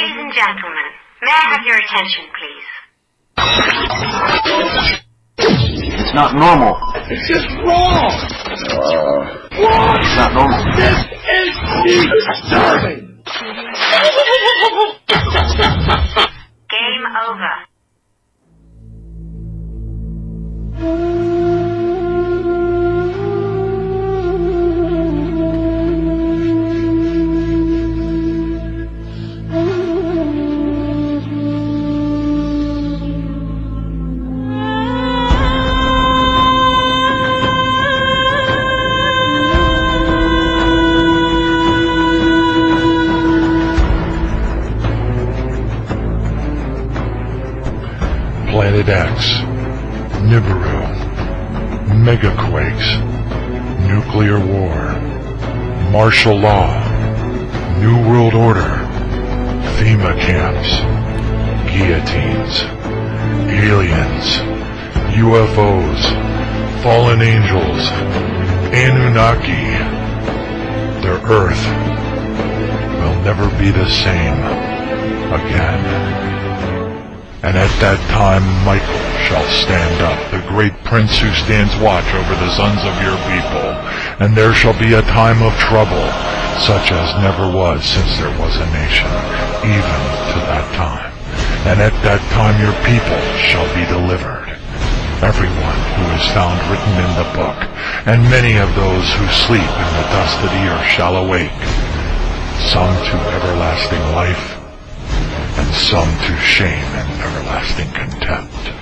Ladies and gentlemen, may I have your attention, please? It's not normal. It's just wrong. Wrong. It's not normal. This is disturbing. Game over. Planet X, Nibiru, megaquakes, nuclear war, martial law, New World Order, FEMA camps, guillotines, aliens, UFOs, fallen angels, Anunnaki. Their Earth will never be the same again. And at that time Michael shall stand up, the great prince who stands watch over the sons of your people. And there shall be a time of trouble, such as never was since there was a nation, even to that time. And at that time your people shall be delivered, everyone who is found written in the book, and many of those who sleep in the dust of the earth shall awake, some to everlasting life, and some to shame and everlasting contempt.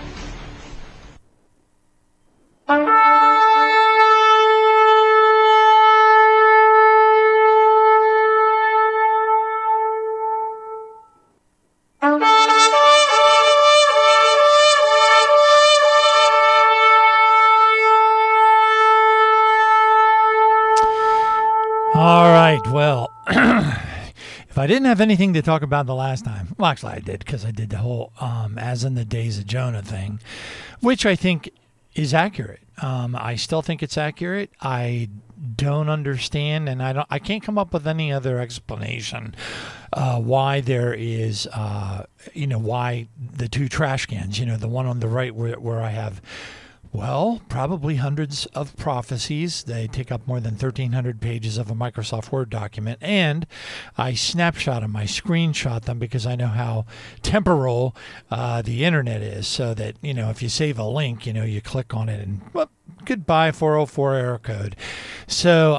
All right, well, if I didn't have anything to talk about the last time, well, actually I did, because I did the whole as in the days of Jonah thing, which I think is accurate. I still think it's accurate. I don't understand, and I can't come up with any other explanation why there is, why the two trash cans, the one on the right where I have, well, probably hundreds of prophecies. They take up more than 1,300 pages of a Microsoft Word document. And I snapshot them, I screenshot them, because I know how temporal the internet is. So that, if you save a link, you click on it and, well, goodbye, 404 error code. So,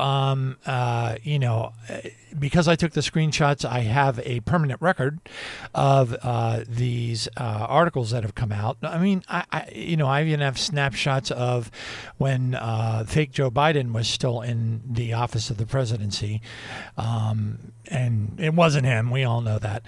because I took the screenshots, I have a permanent record of these articles that have come out. I mean, I even have snapshots of when fake Joe Biden was still in the office of the presidency, and it wasn't him. We all know that.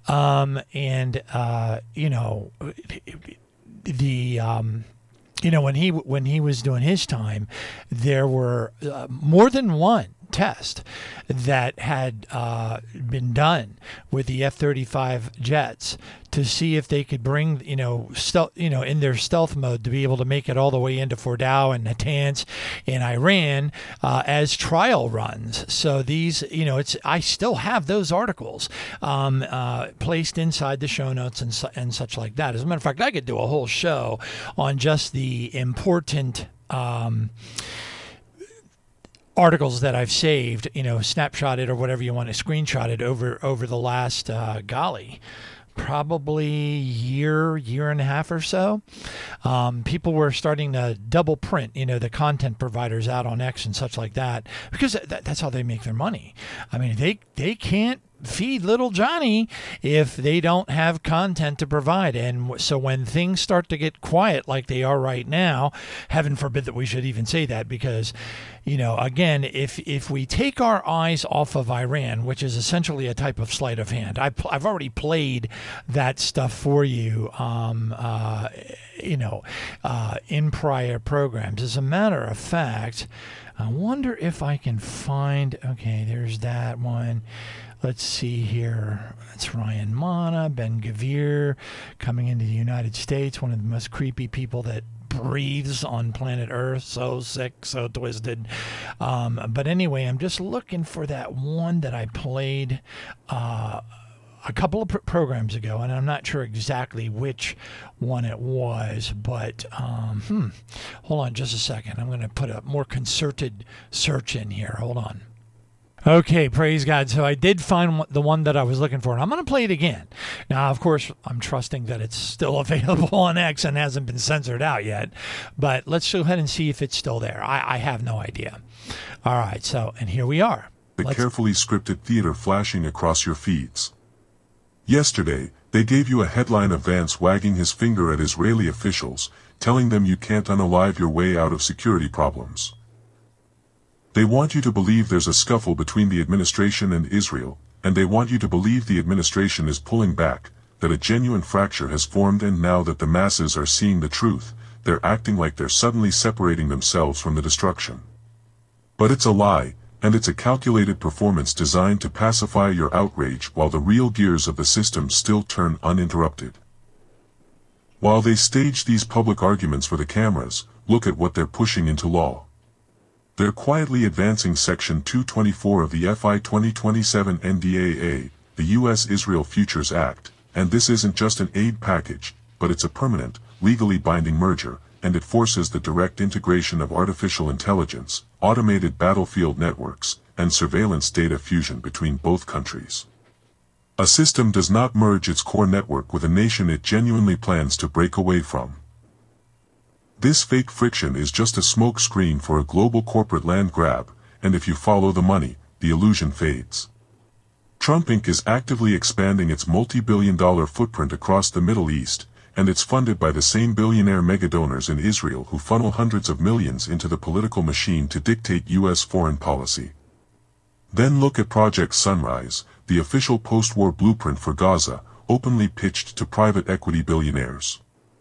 When he was doing his time, there were more than one test that had been done with the F-35 jets to see if they could bring, stealth, in their stealth mode, to be able to make it all the way into Fordow and Natanz in Iran as trial runs. So these, I still have those articles placed inside the show notes and such like that. As a matter of fact, I could do a whole show on just the important articles that I've saved, snapshotted or whatever you want to screenshot it over the last, probably year and a half or so. People were starting to double print, the content providers out on X and such like that, because that's how they make their money. I mean, they can't feed little Johnny if they don't have content to provide. And so when things start to get quiet like they are right now, heaven forbid that we should even say that, because again, if we take our eyes off of Iran, which is essentially a type of sleight of hand, I've already played that stuff for you in prior programs. As a matter of fact, I wonder if I can find, okay, there's that one. Let's see here. It's Ryan Mana, Ben Gavir, coming into the United States, one of the most creepy people that breathes on planet Earth. So sick, so twisted. But anyway, I'm just looking for that one that I played a couple of programs ago, and I'm not sure exactly which one it was, but hold on just a second. I'm going to put a more concerted search in here. Hold on. Okay, praise God. So I did find the one that I was looking for, and I'm going to play it again. Now, of course, I'm trusting that it's still available on X and hasn't been censored out yet, but let's go ahead and see if it's still there. I have no idea. All right, so, and here we are. The carefully scripted theater flashing across your feeds. Yesterday, they gave you a headline of Vance wagging his finger at Israeli officials, telling them you can't unalive your way out of security problems. They want you to believe there's a scuffle between the administration and Israel, and they want you to believe the administration is pulling back, that a genuine fracture has formed, and now that the masses are seeing the truth, they're acting like they're suddenly separating themselves from the destruction. But it's a lie, and it's a calculated performance designed to pacify your outrage while the real gears of the system still turn uninterrupted. While they stage these public arguments for the cameras, look at what they're pushing into law. They're quietly advancing Section 224 of the FI 2027 NDAA, the U.S.-Israel Futures Act, and this isn't just an aid package, but it's a permanent, legally binding merger, and it forces the direct integration of artificial intelligence, automated battlefield networks, and surveillance data fusion between both countries. A system does not merge its core network with a nation it genuinely plans to break away from. This fake friction is just a smoke screen for a global corporate land grab, and if you follow the money, the illusion fades. Trump Inc. is actively expanding its multi-billion-dollar footprint across the Middle East, and it's funded by the same billionaire megadonors in Israel who funnel hundreds of millions into the political machine to dictate U.S. foreign policy. Then look at Project Sunrise, the official post-war blueprint for Gaza, openly pitched to private equity billionaires.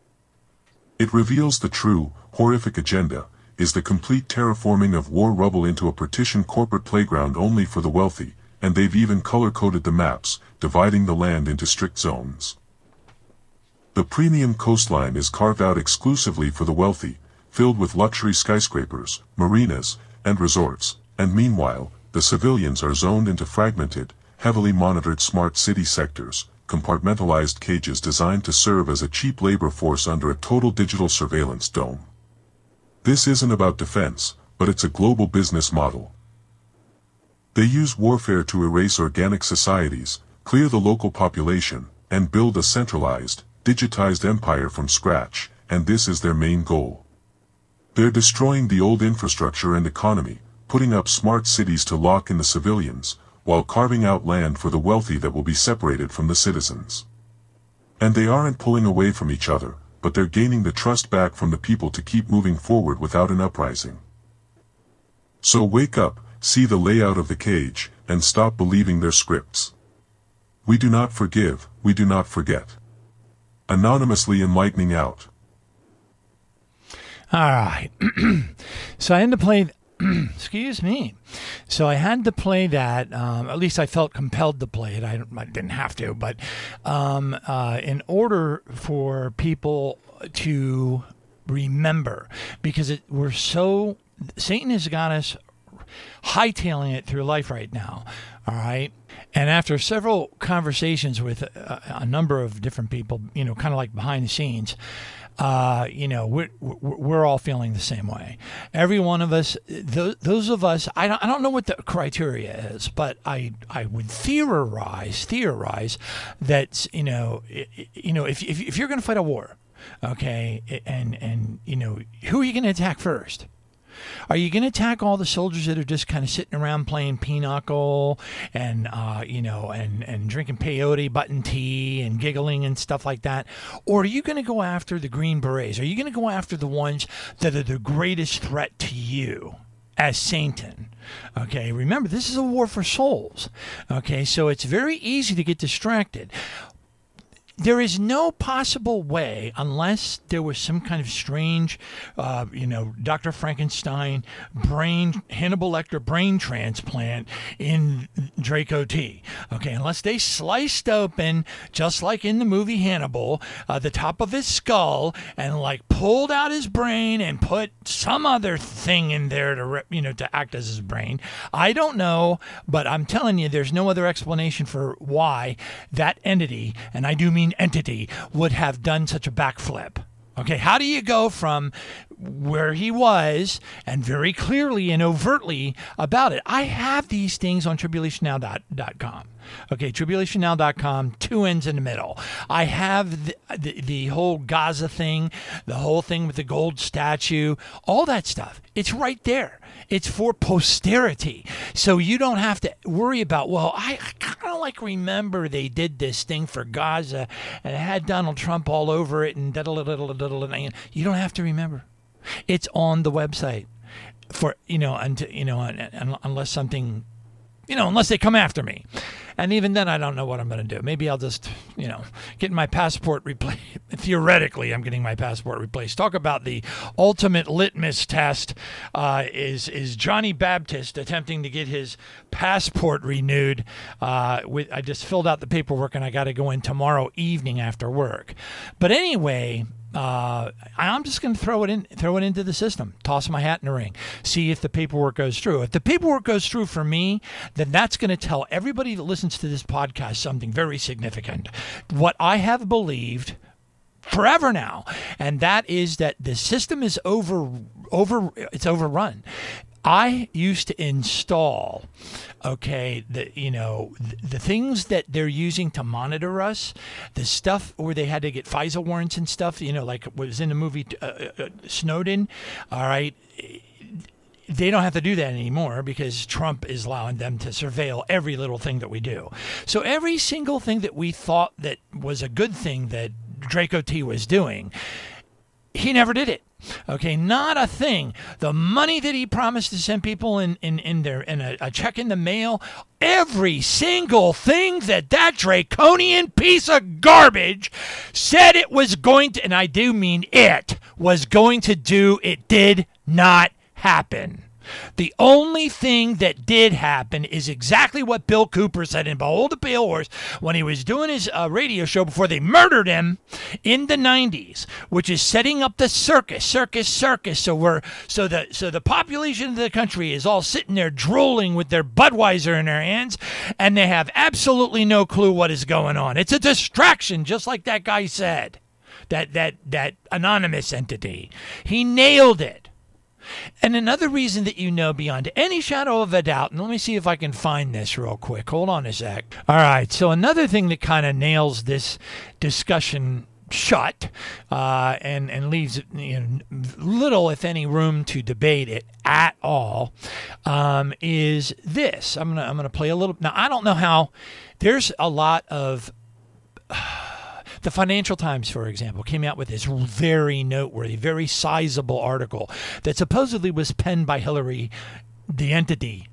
It reveals the true, horrific agenda, is the complete terraforming of war rubble into a partitioned corporate playground only for the wealthy, and they've even color-coded the maps, dividing the land into strict zones. The premium coastline is carved out exclusively for the wealthy, filled with luxury skyscrapers, marinas, and resorts, and meanwhile, the civilians are zoned into fragmented, heavily monitored smart city sectors, compartmentalized cages designed to serve as a cheap labor force under a total digital surveillance dome. This isn't about defense, but it's a global business model. They use warfare to erase organic societies, clear the local population, and build a centralized, digitized empire from scratch, and this is their main goal. They're destroying the old infrastructure and economy, putting up smart cities to lock in the civilians, while carving out land for the wealthy that will be separated from the citizens. And they aren't pulling away from each other, but they're gaining the trust back from the people to keep moving forward without an uprising. So wake up, see the layout of the cage, and stop believing their scripts. We do not forgive, we do not forget. Anonymously enlightening out. All right. So I had to play... Excuse me. So I had to play that. At least I felt compelled to play it. I didn't have to, but in order for people to remember, because we're so Satan has got us hightailing it through life right now. All right. And after several conversations with a number of different people, kind of like behind the scenes, we're all feeling the same way. Every one of us, those of us, I don't know what the criteria is, but I would theorize that if you're going to fight a war, okay, and who are you going to attack first? Are you going to attack all the soldiers that are just kind of sitting around playing pinochle and drinking peyote, button tea, and giggling and stuff like that? Or are you going to go after the Green Berets? Are you going to go after the ones that are the greatest threat to you as Satan? Okay, remember, this is a war for souls. Okay, so it's very easy to get distracted. There is no possible way, unless there was some kind of strange, Dr. Frankenstein Hannibal Lecter brain transplant in Draco T. Okay, unless they sliced open, just like in the movie Hannibal, the top of his skull and pulled out his brain and put some other thing in there to act as his brain. I don't know, but I'm telling you, there's no other explanation for why that entity, and I do mean entity, would have done such a backflip. Okay, how do you go from where he was and very clearly and overtly about it? I have these things on tribulationnow.com. Okay, tribulationnow.com, 2 N's in the middle. I have the whole Gaza thing, the whole thing with the gold statue, all that stuff. It's right there. It's for posterity. So you don't have to worry about, well, I kind of remember they did this thing for Gaza and it had Donald Trump all over it and you don't have to remember. It's on the website for, unless something, unless they come after me. And even then, I don't know what I'm going to do. Maybe I'll just, get my passport replaced. Theoretically, I'm getting my passport replaced. Talk about the ultimate litmus test is Johnny Baptist attempting to get his passport renewed. I just filled out the paperwork, and I got to go in tomorrow evening after work. But anyway, I'm just going to throw it into the system, toss my hat in the ring, see if the paperwork goes through. If the paperwork goes through for me, then that's going to tell everybody that listens to this podcast something very significant. What I have believed forever now, and that is that the system is it's overrun. I used to install, the things that they're using to monitor us, the stuff where they had to get FISA warrants and stuff, like what was in the movie Snowden, all right. They don't have to do that anymore because Trump is allowing them to surveil every little thing that we do. So every single thing that we thought that was a good thing that Draco T was doing, he never did it. Okay, not a thing. The money that he promised to send people in a check in the mail, every single thing that draconian piece of garbage said it was going to, and I do mean it, was going to do, it did not happen. The only thing that did happen is exactly what Bill Cooper said in Behold the Pale Horse when he was doing his radio show before they murdered him in the 90s, which is setting up the circus. So the population of the country is all sitting there drooling with their Budweiser in their hands, and they have absolutely no clue what is going on. It's a distraction, just like that guy said, that anonymous entity. He nailed it. And another reason that beyond any shadow of a doubt, and let me see if I can find this real quick. Hold on a sec. All right, so another thing that kind of nails this discussion shut and leaves little, if any, room to debate it at all is this. I'm gonna play a little. Now, I don't know how. There's a lot of. The Financial Times, for example, came out with this very noteworthy, very sizable article that supposedly was penned by Hillary, the entity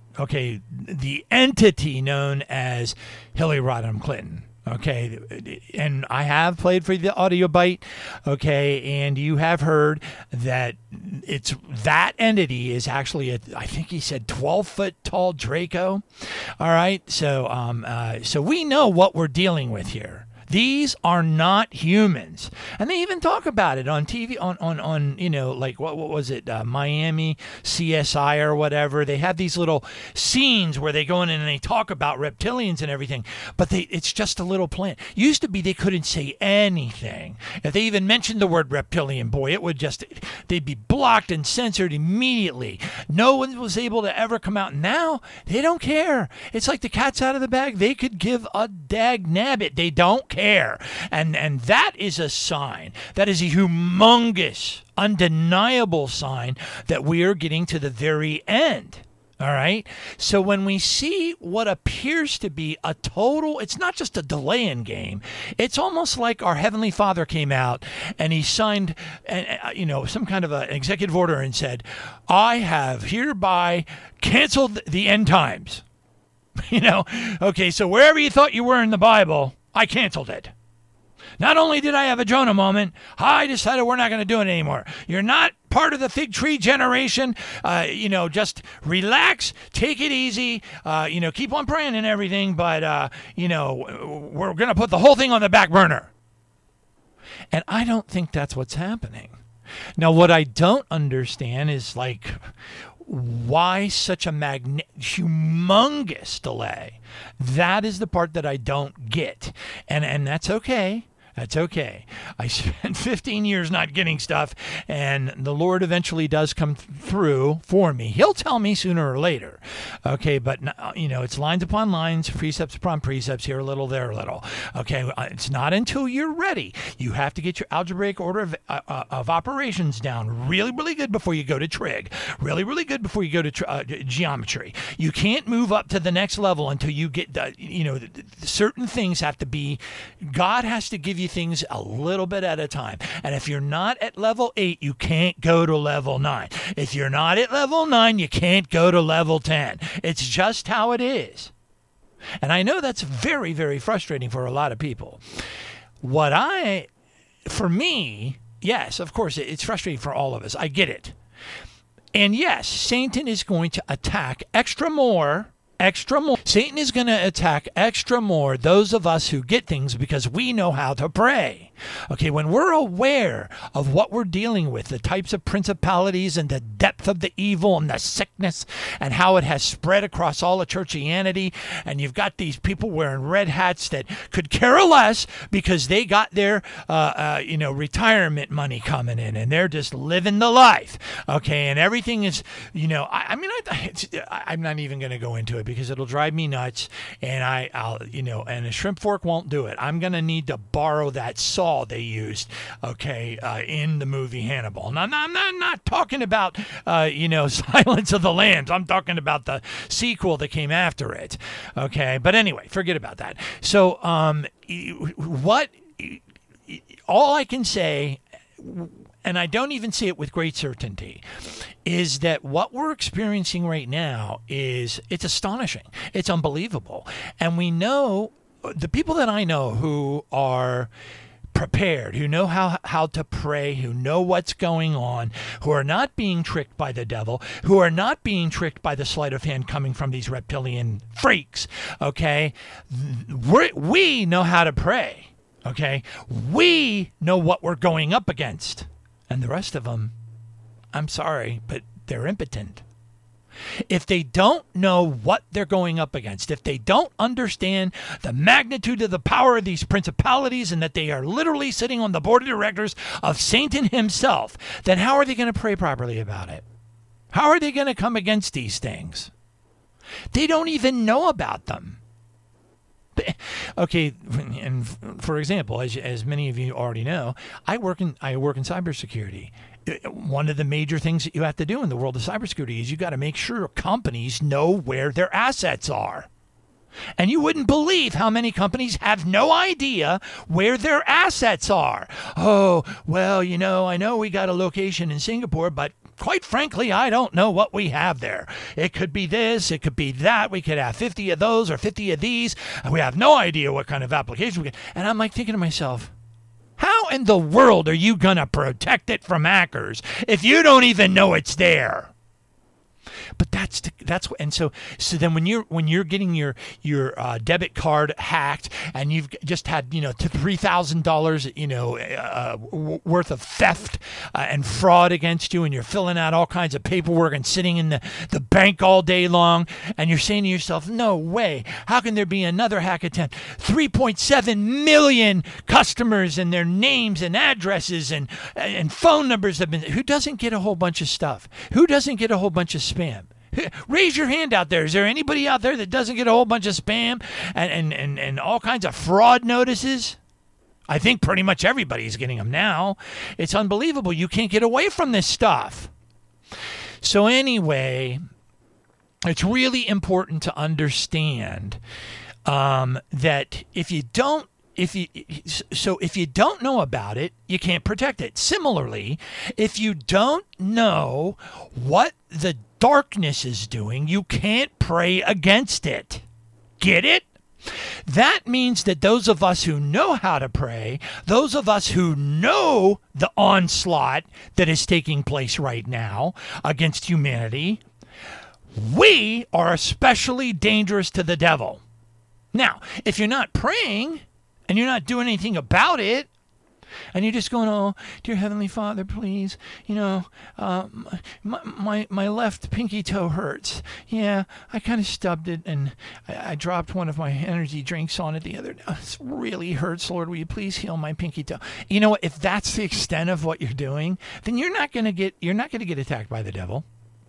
known as Hillary Rodham Clinton. Okay, and I have played for the audio bite, and you have heard that that entity is actually I think he said 12-foot tall Draco. All right, so we know what we're dealing with here. These are not humans. And they even talk about it on TV, on what was it, Miami CSI or whatever. They have these little scenes where they go in and they talk about reptilians and everything, but it's just a little plant. Used to be they couldn't say anything. If they even mentioned the word reptilian, boy, they'd be blocked and censored immediately. No one was able to ever come out. Now, they don't care. It's like the cat's out of the bag. They could give a dag nabbit. They don't care. And that is a sign. That is a humongous, undeniable sign that we are getting to the very end. All right. So when we see what appears to be it's not just a delay in game. It's almost like our Heavenly Father came out and he signed, some kind of an executive order and said, I have hereby canceled the end times. Okay. So wherever you thought you were in the Bible, I canceled it. Not only did I have a Jonah moment, I decided we're not going to do it anymore. You're not part of the fig tree generation. Just relax, take it easy, keep on praying and everything, but, we're going to put the whole thing on the back burner. And I don't think that's what's happening. Now, what I don't understand is like, why such a humongous delay? That is the part that I don't get. And that's okay. That's okay. I spent 15 years not getting stuff, and the Lord eventually does come through for me. He'll tell me sooner or later. Okay, but it's lines upon lines, precepts upon precepts, here a little, there a little. Okay, it's not until you're ready. You have to get your algebraic order of operations down really, really good before you go to trig. Really, really good before you go to geometry. You can't move up to the next level until you get, certain things have to be, God has to give you things a little bit at a time. And if you're not at level 8, you can't go to level 9. If you're not at level 9, you can't go to level 10. It's just how it is. And I know that's very, very frustrating for a lot of people. For me, yes, of course, it's frustrating for all of us. I get it. And yes, Satan is going to attack extra more. Satan is going to attack extra more those of us who get things because we know how to pray. Okay, when we're aware of what we're dealing with, the types of principalities and the depth of the evil and the sickness and how it has spread across all of churchianity, and you've got these people wearing red hats that could care less because they got their retirement money coming in and they're just living the life. Okay, and everything is, I'm not even going to go into it because it'll drive me nuts, and and a shrimp fork won't do it. I'm going to need to borrow that saw they used, in the movie Hannibal. And I'm not talking about, Silence of the Lambs. I'm talking about the sequel that came after it. Okay, but anyway, forget about that. So, all I can say, and I don't even see it with great certainty, is that what we're experiencing right now it's astonishing. It's unbelievable. And we know, the people that I know who are prepared, who know how to pray, who know what's going on, who are not being tricked by the devil, who are not being tricked by the sleight of hand coming from these reptilian freaks, okay? We know how to pray, okay? We know what we're going up against. And the rest of them, I'm sorry, but they're impotent. If they don't know what they're going up against, if they don't understand the magnitude of the power of these principalities and that they are literally sitting on the board of directors of Satan himself, then how are they going to pray properly about it? How are they going to come against these things? They don't even know about them. Okay, and for example, as many of you already know, I work in cybersecurity. One of the major things that you have to do in the world of cybersecurity is you got to make sure companies know where their assets are. And you wouldn't believe how many companies have no idea where their assets are. Oh, well, I know we got a location in Singapore, but quite frankly, I don't know what we have there. It could be this, it could be that. We could have 50 of those or 50 of these. And we have no idea what kind of application we get. And I'm like thinking to myself, how in the world are you going to protect it from hackers if you don't even know it's there? But so then when you're getting your debit card hacked and you've just had $3,000 worth of theft and fraud against you, and you're filling out all kinds of paperwork and sitting in the bank all day long, and you're saying to yourself, no way, how can there be another hack attempt? 3.7 million customers and their names and addresses and phone numbers have been. Who doesn't get a whole bunch of stuff? Who doesn't get a whole bunch of spam? Raise your hand out there. Is there anybody out there that doesn't get a whole bunch of spam and all kinds of fraud notices? I think pretty much everybody's getting them now. It's unbelievable. You can't get away from this stuff. So anyway, it's really important to understand that if you don't know about it, you can't protect it. Similarly, if you don't know what the darkness is doing, you can't pray against it. Get it? That means that those of us who know how to pray, those of us who know the onslaught that is taking place right now against humanity, we are especially dangerous to the devil. Now, if you're not praying and you're not doing anything about it, And you're just going, oh, dear Heavenly Father, please, my left pinky toe hurts. Yeah, I kind of stubbed it, and I dropped one of my energy drinks on it the other day. It really hurts, Lord. Will you please heal my pinky toe? You know what? If that's the extent of what you're doing, then you're not going to get attacked by the devil.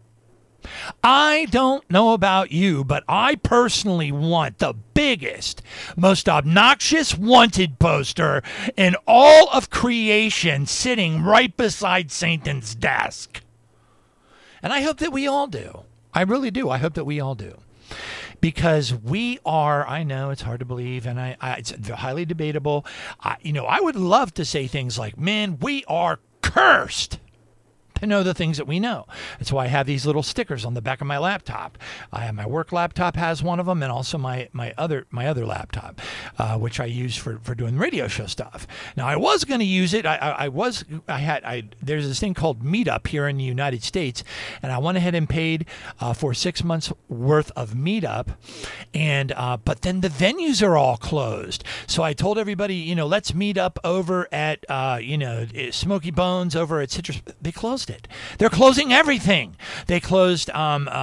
I don't know about you, but I personally want the biggest, most obnoxious wanted poster in all of creation sitting right beside Satan's desk. And I hope that we all do. I really do. I hope that we all do. Because we are, I know it's hard to believe, and it's highly debatable. I would love to say things like, man, we are cursed. To know the things that we know. That's why I have these little stickers on the back of my laptop. I have my work laptop has one of them, and also my other laptop, which I use for doing radio show stuff. Now I was going to use it. There's this thing called Meetup here in the United States, and I went ahead and paid for 6 months worth of Meetup, and but then the venues are all closed. So I told everybody, let's meet up over at Smoky Bones over at Citrus. They closed it. They're closing everything. They closed.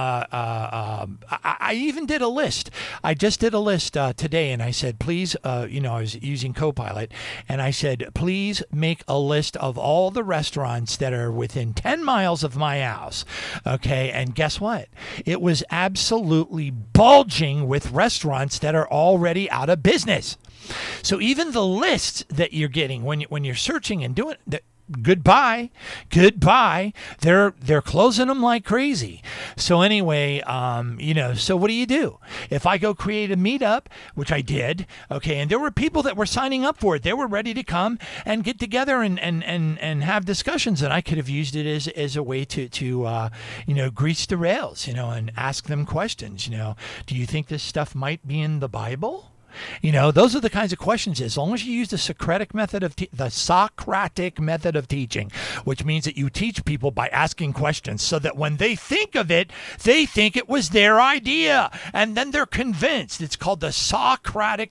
I even did a list. I just did a list today, and I said, please, I was using Copilot, and I said, please make a list of all the restaurants that are within 10 miles of my house. Okay, and guess what? It was absolutely bulging with restaurants that are already out of business. So even the lists that you're getting when you're searching and doing that. Goodbye. They're closing them like crazy. So anyway, so what do? If I go create a meetup, which I did, okay, and there were people that were signing up for it. They were ready to come and get together and have discussions, and I could have used it as a way to grease the rails, and ask them questions. Do you think this stuff might be in the Bible? Those are the kinds of questions. As long as you use the Socratic method of teaching, which means that you teach people by asking questions, so that when they think of it, they think it was their idea, and then they're convinced. It's called the Socratic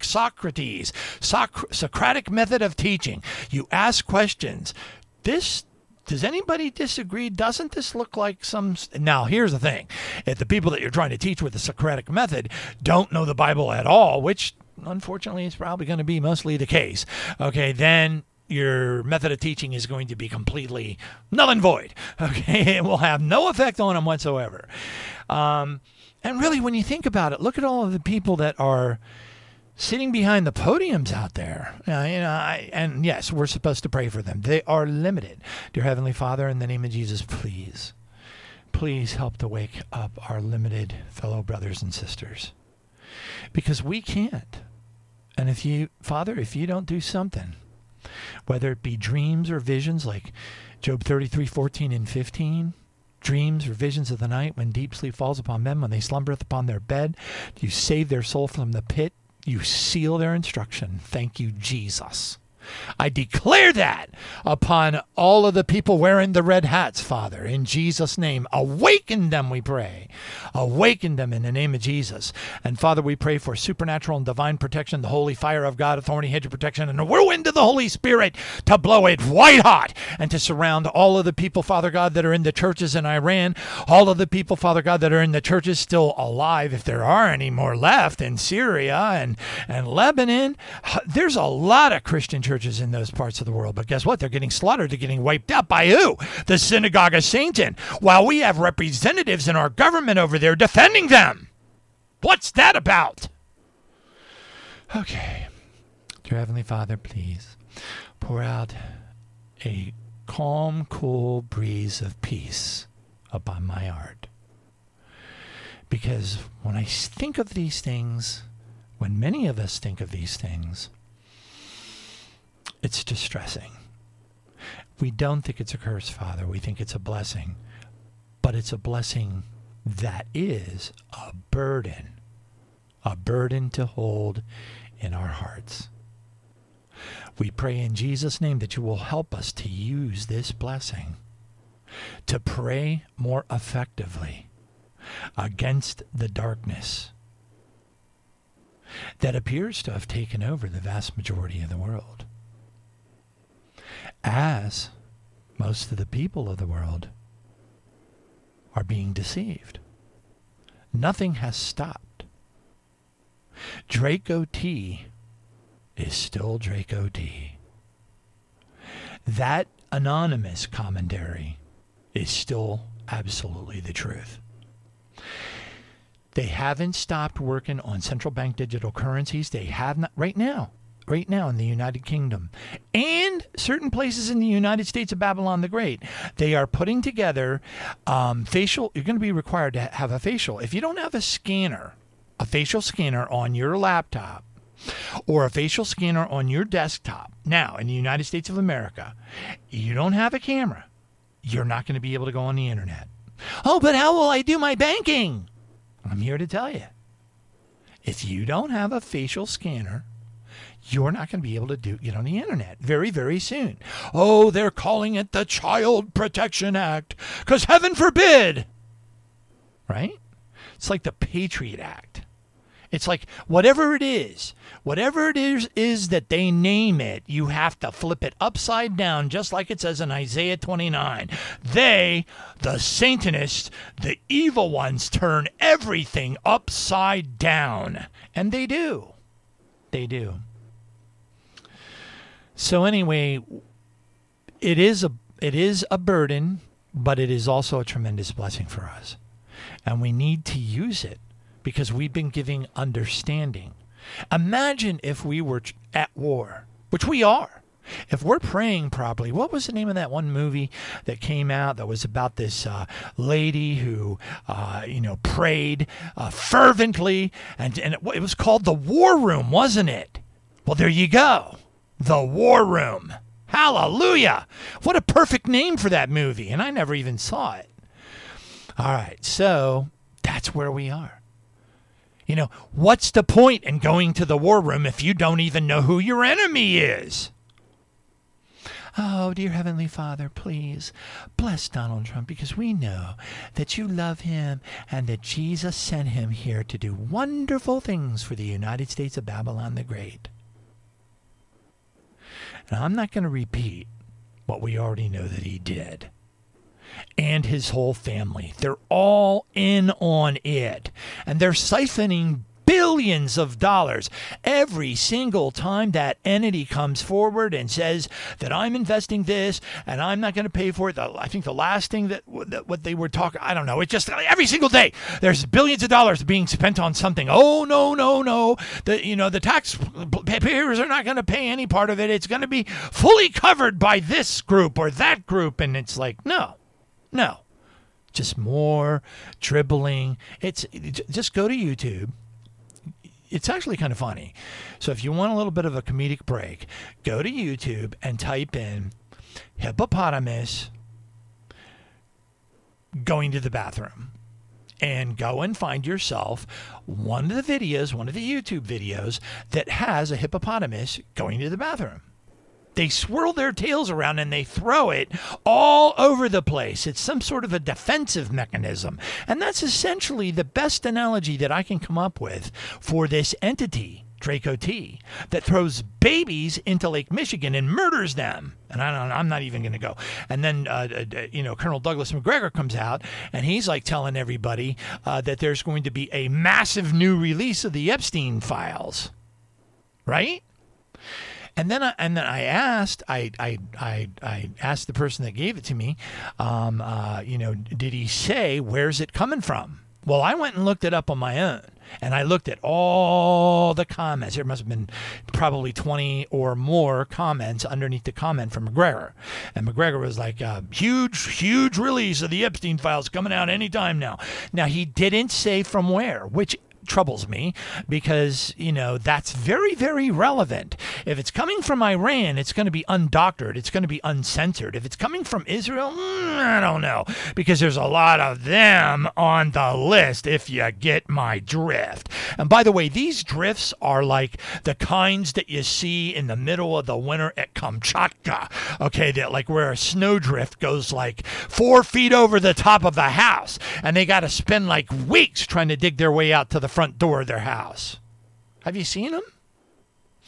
method of teaching. You ask questions. Does anybody disagree? Doesn't this look like some... Now, here's the thing. If the people that you're trying to teach with the Socratic method don't know the Bible at all, which unfortunately is probably going to be mostly the case, okay, then your method of teaching is going to be completely null and void. Okay, it will have no effect on them whatsoever. And really, when you think about it, look at all of the people that are sitting behind the podiums out there. And yes, we're supposed to pray for them. They are limited. Dear Heavenly Father, in the name of Jesus, please help to wake up our limited fellow brothers and sisters. Because we can't. And if you don't do something, whether it be dreams or visions like Job 33:14 and 15, dreams or visions of the night when deep sleep falls upon men, when they slumbereth upon their bed, you save their soul from the pit, you seal their instruction. Thank you, Jesus. I declare that upon all of the people wearing the red hats, Father, in Jesus' name. Awaken them, we pray. Awaken them in the name of Jesus. And Father, we pray for supernatural and divine protection, the holy fire of God, a thorny hedge of protection, and a whirlwind of the Holy Spirit to blow it white hot and to surround all of the people, Father God, that are in the churches in Iran, all of the people, Father God, that are in the churches still alive, if there are any more left, in Syria and Lebanon. There's a lot of Christian churches in those parts of the world, but guess what? They're getting slaughtered. They're getting wiped out by who? The Synagogue of Satan, while we have representatives in our government over there defending them. What's that about? Okay. Dear Heavenly Father, please pour out a calm, cool breeze of peace upon my heart. Because when I think of these things, when many of us think of these things, it's distressing. We don't think it's a curse, Father. We think it's a blessing. But it's a blessing that is a burden to hold in our hearts. We pray in Jesus' name that you will help us to use this blessing to pray more effectively against the darkness that appears to have taken over the vast majority of the world. as most of the people of the world are being deceived. Nothing has stopped. Draco T is still Draco T. That anonymous commentary is still absolutely the truth. They haven't stopped working on central bank digital currencies. They have not right now in the United Kingdom and certain places in the United States of Babylon the Great. They are putting together facial. You're going to be required to have a facial. If you don't have a facial scanner on your laptop or a facial scanner on your desktop, now in the United States of America, you don't have a camera, you're not going to be able to go on the internet. Oh, but how will I do my banking? I'm here to tell you. If you don't have a facial scanner, you're not going to be able to get on the internet very, very soon. Oh, they're calling it the Child Protection Act because heaven forbid, right? It's like the Patriot Act. It's like whatever it is that they name it, you have to flip it upside down, just like it says in Isaiah 29. They, the Satanists, the evil ones, turn everything upside down. And they do. They do. So anyway, it is a burden, but it is also a tremendous blessing for us. And we need to use it because we've been giving understanding. Imagine if we were at war, which we are. If we're praying properly, what was the name of that one movie that came out that was about this lady who, prayed fervently, and it was called The War Room, wasn't it? Well, there you go. The War Room. Hallelujah. What a perfect name for that movie, and I never even saw it. All right, so that's where we are. What's the point in going to the war room if you don't even know who your enemy is? Oh, dear Heavenly Father, please bless Donald Trump because we know that you love him and that Jesus sent him here to do wonderful things for the United States of Babylon the Great. Now, I'm not going to repeat what we already know that he did. And his whole family. They're all in on it. And they're siphoning billions of dollars every single time that entity comes forward and says that I'm investing this and I'm not going to pay for it. I think the last thing that what they were talking, I don't know. It's just every single day there's billions of dollars being spent on something. Oh, no. The taxpayers are not going to pay any part of it. It's going to be fully covered by this group or that group. And it's like, no. Just more dribbling. Just go to YouTube. It's actually kind of funny. So if you want a little bit of a comedic break, go to YouTube and type in hippopotamus going to the bathroom. And go and find yourself one of the YouTube videos that has a hippopotamus going to the bathroom. They swirl their tails around and they throw it all over the place. It's some sort of a defensive mechanism. And that's essentially the best analogy that I can come up with for this entity, Draco T, that throws babies into Lake Michigan and murders them. And I'm not even going to go. And then, Colonel Douglas McGregor comes out and he's like telling everybody that there's going to be a massive new release of the Epstein files. Right? And then I asked the person that gave it to me, did he say where's it coming from? Well, I went and looked it up on my own, and I looked at all the comments. There must have been probably 20 or more comments underneath the comment from McGregor, and McGregor was like, huge release of the Epstein files coming out anytime now. Now he didn't say from where, which troubles me because, that's very, very relevant. If it's coming from Iran, it's going to be undoctored. It's going to be uncensored. If it's coming from Israel, I don't know, because there's a lot of them on the list, if you get my drift. And by the way, these drifts are like the kinds that you see in the middle of the winter at Kamchatka, okay, that like where a snowdrift goes like 4 feet over the top of the house, and they got to spend like weeks trying to dig their way out to the front door of their house. Have you seen them?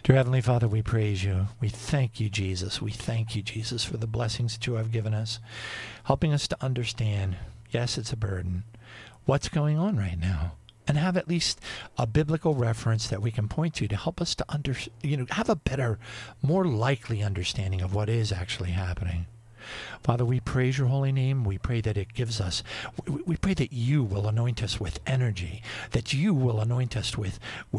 Dear Heavenly Father, we praise you. We thank you, Jesus. We thank you, Jesus, for the blessings that you have given us, helping us to understand, yes, it's a burden, what's going on right now, and have at least a biblical reference that we can point to help us to have a better, more likely understanding of what is actually happening. Father, we praise your holy name. We pray that it gives us, we pray that you will anoint us with energy, that you will anoint us with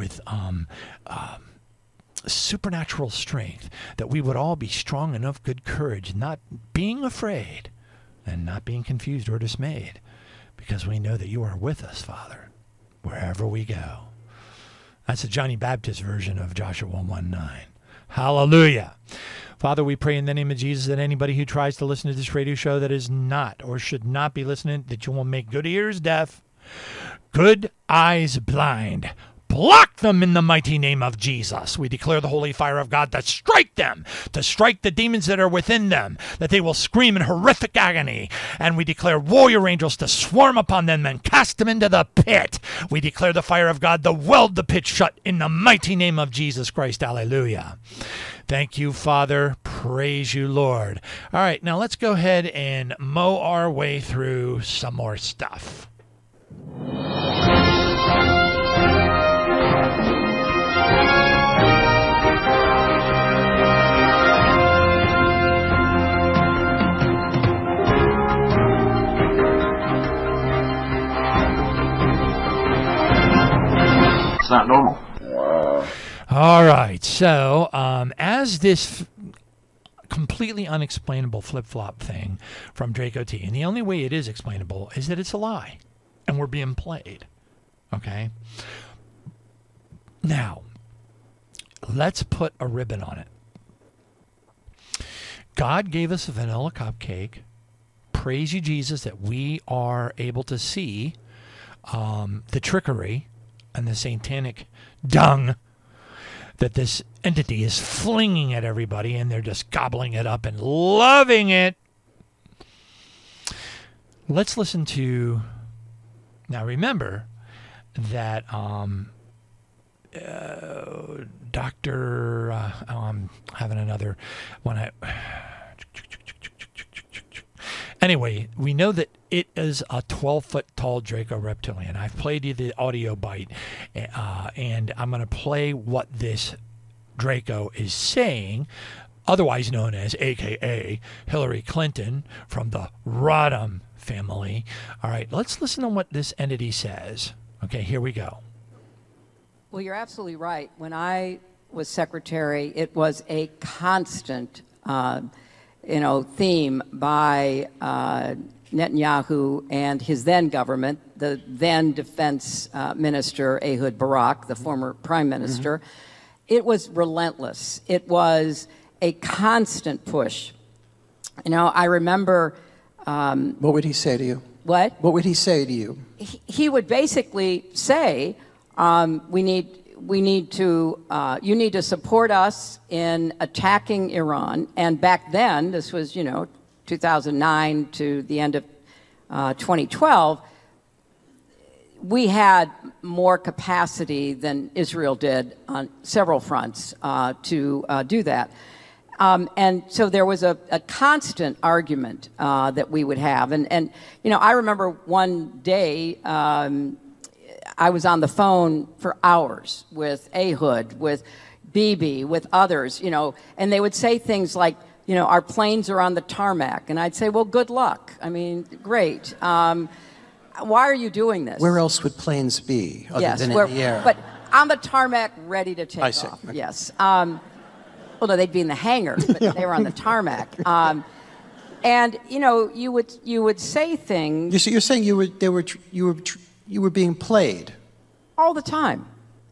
supernatural strength, that we would all be strong and of good courage, not being afraid and not being confused or dismayed, because we know that you are with us, Father, wherever we go. That's the Johnny Baptist version of Joshua 1:9. Hallelujah. Father, we pray in the name of Jesus that anybody who tries to listen to this radio show that is not or should not be listening, that you will make good ears deaf, good eyes blind. Block them in the mighty name of Jesus. We declare the holy fire of God to strike them, to strike the demons that are within them, that they will scream in horrific agony. And we declare warrior angels to swarm upon them and cast them into the pit. We declare the fire of God to weld the pit shut in the mighty name of Jesus Christ. Hallelujah. Thank you, Father. Praise you, Lord. All right, now let's go ahead and mow our way through some more stuff. It's not normal. All right, so as this completely unexplainable flip-flop thing from Draco T, and the only way it is explainable is that it's a lie, and we're being played, okay? Now, let's put a ribbon on it. God gave us a vanilla cupcake. Praise you, Jesus, that we are able to see the trickery and the satanic dung that this entity is flinging at everybody, and they're just gobbling it up and loving it. Let's listen to... Now, remember that Dr. I'm having another one. Anyway, we know that it is a 12-foot tall Draco reptilian. I've played you the audio bite, and I'm going to play what this Draco is saying, otherwise known as AKA Hillary Clinton from the Rodham family. All right, let's listen to what this entity says. Okay, here we go. Well, you're absolutely right. When I was secretary, it was a constant theme by Netanyahu and his then government, the then defense minister Ehud Barak, the former prime minister. Mm-hmm. It was relentless. It was a constant push. You know, I remember... what would he say to you? What? What would he say to you? He would basically say, you need to support us in attacking Iran. And back then, this was, 2009 to the end of 2012, we had more capacity than Israel did on several fronts to do that. And so there was a constant argument that we would have. And I remember one day I was on the phone for hours with Ehud, with Bibi, with others, and they would say things like, our planes are on the tarmac. And I'd say, well, good luck. I mean, great. Why are you doing this? Where else would planes be other than in the air? But on the tarmac, ready to take I see. off. Okay. Yes. Well, no, they'd be in the hangar, but they were on the tarmac. And you would say things. You're saying you were being played all the time.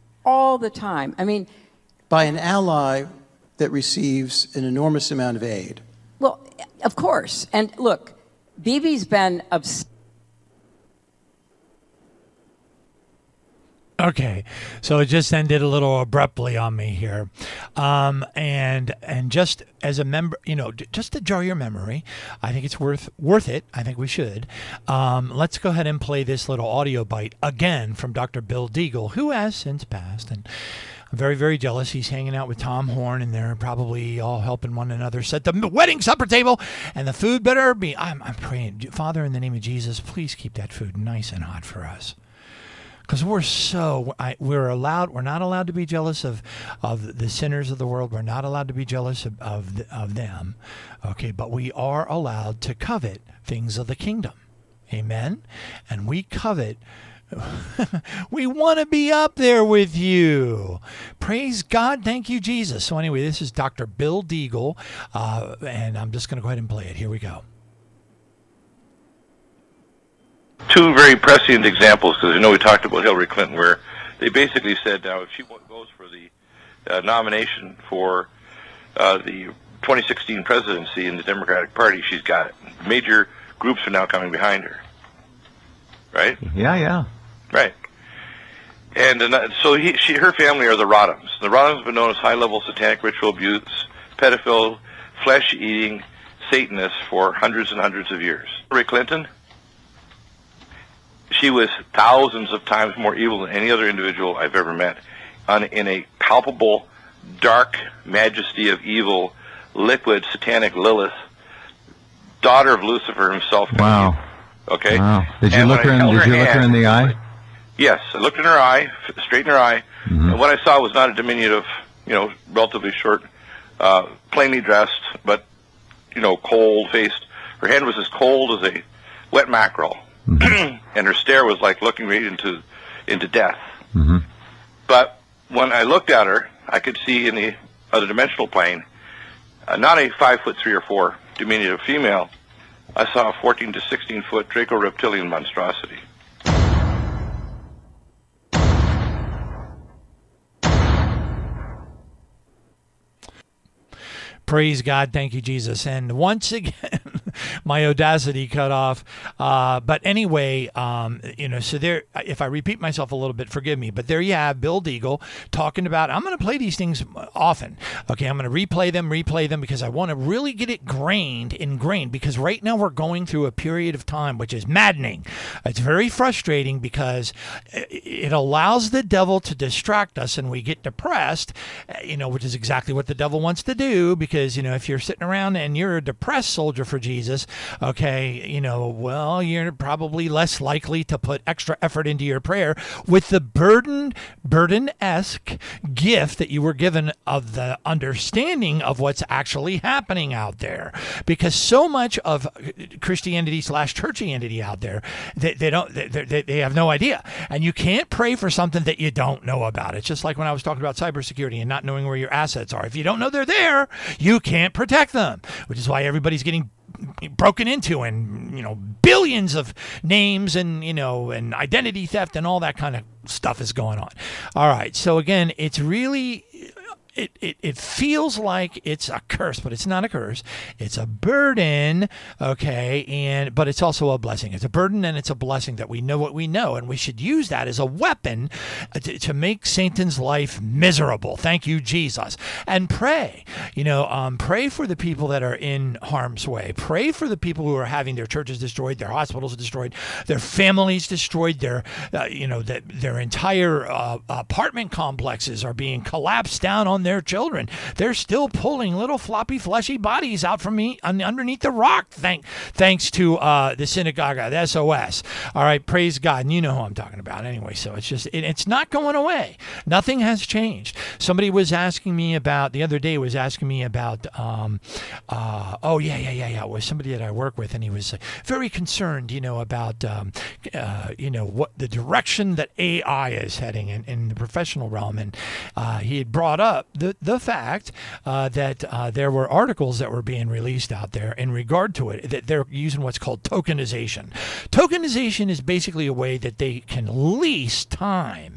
I mean, by an ally that receives an enormous amount of aid. Well, of course. And look, Bibi's been obsessed. Okay, so it just ended a little abruptly on me here, and just as a member, just to jar your memory, I think it's worth it. I think we should. Let's go ahead and play this little audio bite again from Dr. Bill Deagle, who has since passed, and I'm very, very jealous. He's hanging out with Tom Horn, and they're probably all helping one another set the wedding supper table, and the food better be. I'm praying, Father, in the name of Jesus, please keep that food nice and hot for us. Because we're not allowed to be jealous of the sinners of the world. We're not allowed to be jealous of them. Okay, but we are allowed to covet things of the kingdom. Amen? And we covet, we want to be up there with you. Praise God. Thank you, Jesus. So anyway, this is Dr. Bill Deagle, and I'm just going to go ahead and play it. Here we go. Two very prescient examples, because we talked about Hillary Clinton, where they basically said now if she goes for the nomination for the 2016 presidency in the Democratic Party, she's got it. Major groups are now coming behind her. Right? Yeah. Right. And so her family are the Rodhams. The Rodhams have been known as high-level satanic ritual abuse, pedophile, flesh-eating Satanists for hundreds and hundreds of years. Hillary Clinton, she was thousands of times more evil than any other individual I've ever met. In a palpable, dark majesty of evil, liquid, satanic Lilith, daughter of Lucifer himself. Wow. Okay? Wow. Did you look her in the eye? Yes, I looked in her eye, straight in her eye, and what I saw was not a diminutive, relatively short, plainly dressed, but, cold-faced. Her hand was as cold as a wet mackerel. And her stare was like looking right into death. Mm-hmm. But when I looked at her, I could see in the other dimensional plane, not a 5'3" or 4" diminutive female. I saw a 14 to 16 foot Draco-reptilian monstrosity. Praise God. Thank you, Jesus. And once again, my audacity cut off. But anyway, so there, if I repeat myself a little bit, forgive me. But there you have Bill Deagle talking about, I'm going to play these things often. Okay, I'm going to replay them because I want to really get it ingrained, because right now we're going through a period of time which is maddening. It's very frustrating because it allows the devil to distract us and we get depressed, which is exactly what the devil wants to do. Because, if you're sitting around and you're a depressed soldier for Jesus, okay, you're probably less likely to put extra effort into your prayer with the burden-esque gift that you were given of the understanding of what's actually happening out there. Because so much of Christianity/churchianity out there, they have no idea. And you can't pray for something that you don't know about. It's just like when I was talking about cybersecurity and not knowing where your assets are. If you don't know they're there, you can't protect them, which is why everybody's getting broken into, and billions of names and and identity theft and all that kind of stuff is going on. All right, so again, it's really it feels like it's a curse, but it's not a curse. It's a burden, okay, but it's also a blessing. It's a burden and it's a blessing that we know what we know, and we should use that as a weapon to make Satan's life miserable. Thank you, Jesus. And pray. Pray for the people that are in harm's way. Pray for the people who are having their churches destroyed, their hospitals destroyed, their families destroyed, their entire apartment complexes are being collapsed down on their children. They're still pulling little floppy, fleshy bodies out from underneath the rock, thanks to the synagogue, the SOS. All right, praise God. And you know who I'm talking about anyway. So it's just, it's not going away. Nothing has changed. Somebody was asking me about, the other day was asking me about, it was somebody that I work with, and he was very concerned, about, what the direction that AI is heading in the professional realm. And he had brought up the fact that there were articles that were being released out there in regard to it, that they're using what's called tokenization. Tokenization is basically a way that they can lease time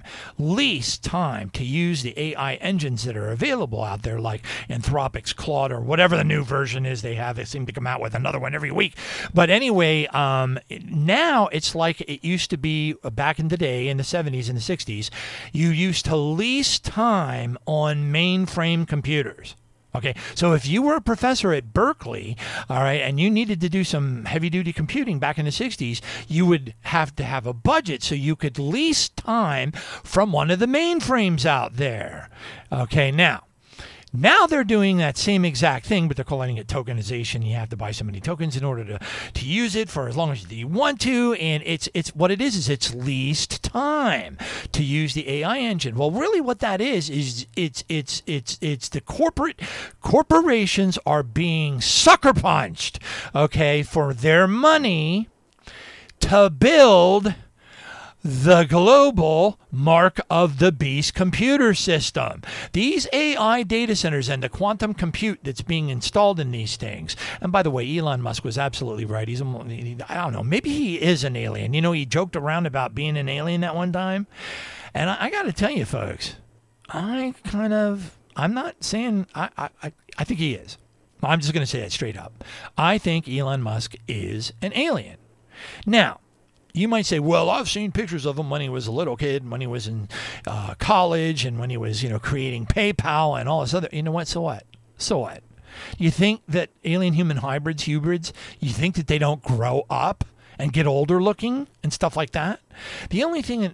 to use the AI engines that are available out there, like Anthropic's Claude or whatever the new version is they have. They seem to come out with another one every week. But anyway, now it's like it used to be back in the day, in the 70s and the 60s. You used to lease time on mainframe computers. Okay, so if you were a professor at Berkeley, all right, and you needed to do some heavy-duty computing back in the 60s, you would have to have a budget so you could lease time from one of the mainframes out there. Okay, now they're doing that same exact thing, but they're calling it tokenization. You have to buy so many tokens in order to use it for as long as you want to, and it's what it is it's leased time to use the AI engine. Well, really what that is it's the corporations are being sucker punched, okay, for their money to build the global mark of the beast computer system. These AI data centers and the quantum compute that's being installed in these things. And by the way, Elon Musk was absolutely right. I don't know, maybe he is an alien. You know, he joked around about being an alien that one time. And I got to tell you, folks, I'm not saying, I think he is. I'm just going to say that straight up. I think Elon Musk is an alien. Now, you might say, well, I've seen pictures of him when he was a little kid, when he was in college, and when he was, creating PayPal and all this other. You know what? So what? So what? You think that alien-human hybrids, you think that they don't grow up and get older looking and stuff like that? The only thing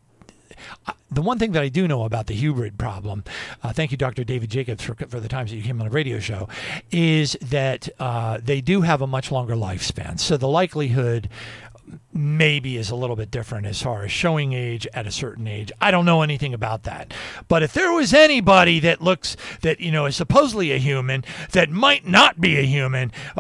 the one thing that I do know about the hybrid problem, thank you, Dr. David Jacobs, for the times that you came on the radio show, is that they do have a much longer lifespan. So the likelihood maybe is a little bit different as far as showing age at a certain age. I don't know anything about that. But if there was anybody that is supposedly a human that might not be a human, if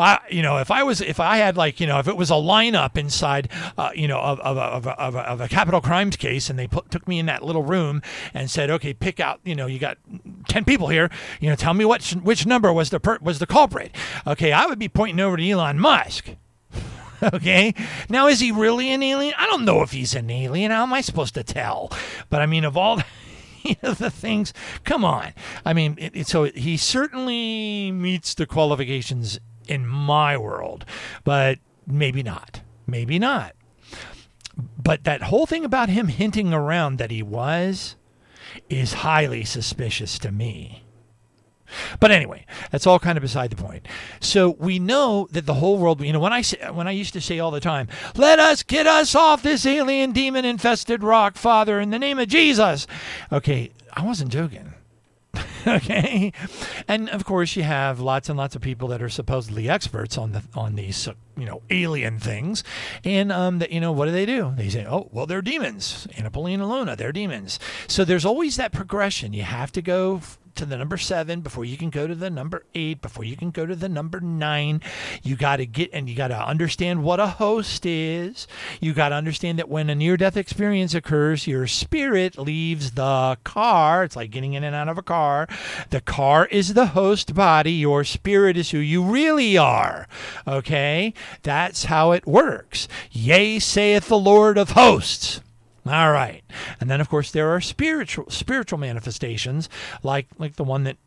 it was a lineup inside, of a capital crimes case, and they took me in that little room and said, okay, pick out, you got 10 people here, tell me which number was the culprit. Okay, I would be pointing over to Elon Musk. Okay. Now, is he really an alien? I don't know if he's an alien. How am I supposed to tell? But I mean, of all the things, come on. I mean, so he certainly meets the qualifications in my world, but maybe not. Maybe not. But that whole thing about him hinting around that he was is highly suspicious to me. But anyway, that's all kind of beside the point. So we know that the whole world, when I used to say all the time, get us off this alien demon infested rock, Father, in the name of Jesus. Okay, I wasn't joking. Okay, and of course you have lots and lots of people that are supposedly experts on these alien things, and what do? They say, oh well, they're demons. Anapolina Luna, they're demons. So there's always that progression. You have to go to the number 7 before you can go to the number 8, before you can go to the number 9. You got to understand what a host is. You got to understand that when a near-death experience occurs, your spirit leaves the car. It's like getting in and out of a car. The car is the host body. Your spirit is who you really are. Okay? That's how it works. Yea, saith the Lord of hosts. All right. And then, of course, there are spiritual manifestations like the one that,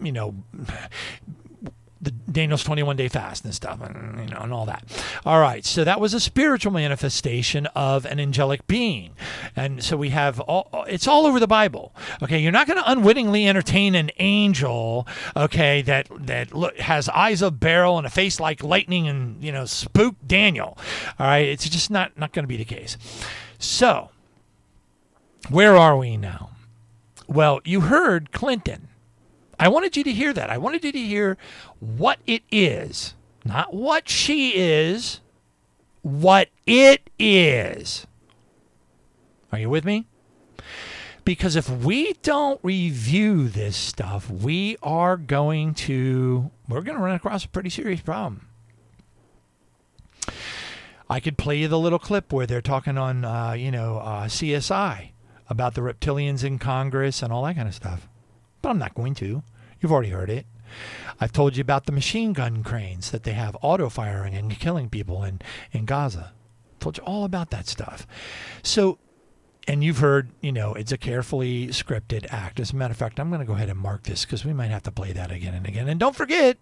the Daniel's 21-day fast and stuff, and all that. All right. So that was a spiritual manifestation of an angelic being. And so we have it's all over the Bible. Okay. You're not going to unwittingly entertain an angel, okay, that has eyes of beryl and a face like lightning and, spook Daniel. All right. It's just not going to be the case. So, where are we now? Well, you heard Clinton. I wanted you to hear that. I wanted you to hear what it is. Not what she is. What it is. Are you with me? Because if we don't review this stuff, we're going to run across a pretty serious problem. I could play you the little clip where they're talking on, CSI about the reptilians in Congress and all that kind of stuff. but I'm not going to. You've already heard it. I've told you about the machine gun cranes that they have auto-firing and killing people in Gaza. Told you all about that stuff. So, and you've heard, it's a carefully scripted act. As a matter of fact, I'm going to go ahead and mark this because we might have to play that again and again. And don't forget,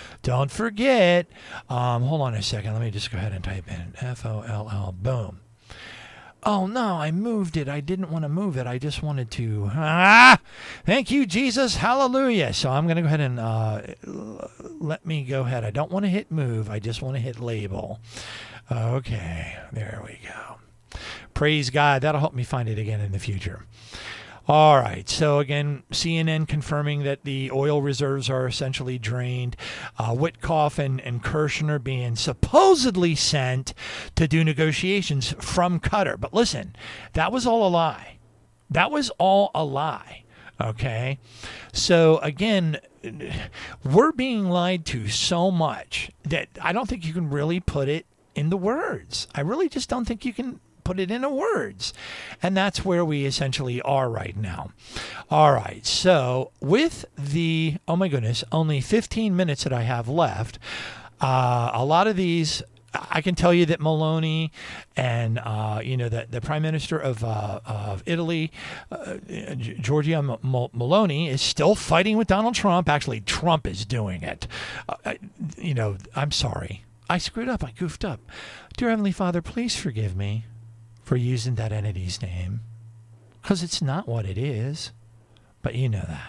hold on a second. Let me just go ahead and type in FOLL, boom. Oh, no, I moved it. I didn't want to move it. I just wanted to. Thank you, Jesus. Hallelujah. So I'm going to go ahead and let me go ahead. I don't want to hit move. I just want to hit label. Okay, there we go. Praise God. That'll help me find it again in the future. All right. So again, CNN confirming that the oil reserves are essentially drained. Witkoff and Kirshner being supposedly sent to do negotiations from Qatar. But listen, that was all a lie. That was all a lie. Okay. So again, we're being lied to so much that I don't think you can really put it in the words. I really just don't think you can put it into words. And that's where we essentially are right now. All right. So with the, oh my goodness, only 15 minutes that I have left, a lot of these, I can tell you that Meloni and, the Prime Minister of Italy, Giorgia Meloni, is still fighting with Donald Trump. Actually, Trump is doing it. I'm sorry. I screwed up. I goofed up. Dear Heavenly Father, please forgive me for using that entity's name, because it's not what it is, but you know that.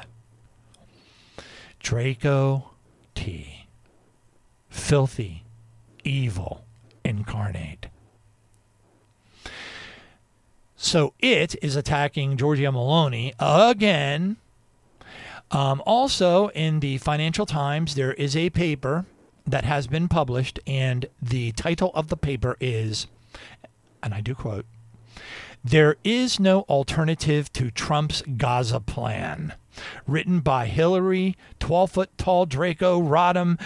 Draco T. Filthy, evil, incarnate. So it is attacking Giorgia Meloni again. Also, in the Financial Times, there is a paper that has been published, and the title of the paper is, and I do quote, "There is no alternative to Trump's Gaza plan," written by Hillary, 12-foot-tall Draco Rodham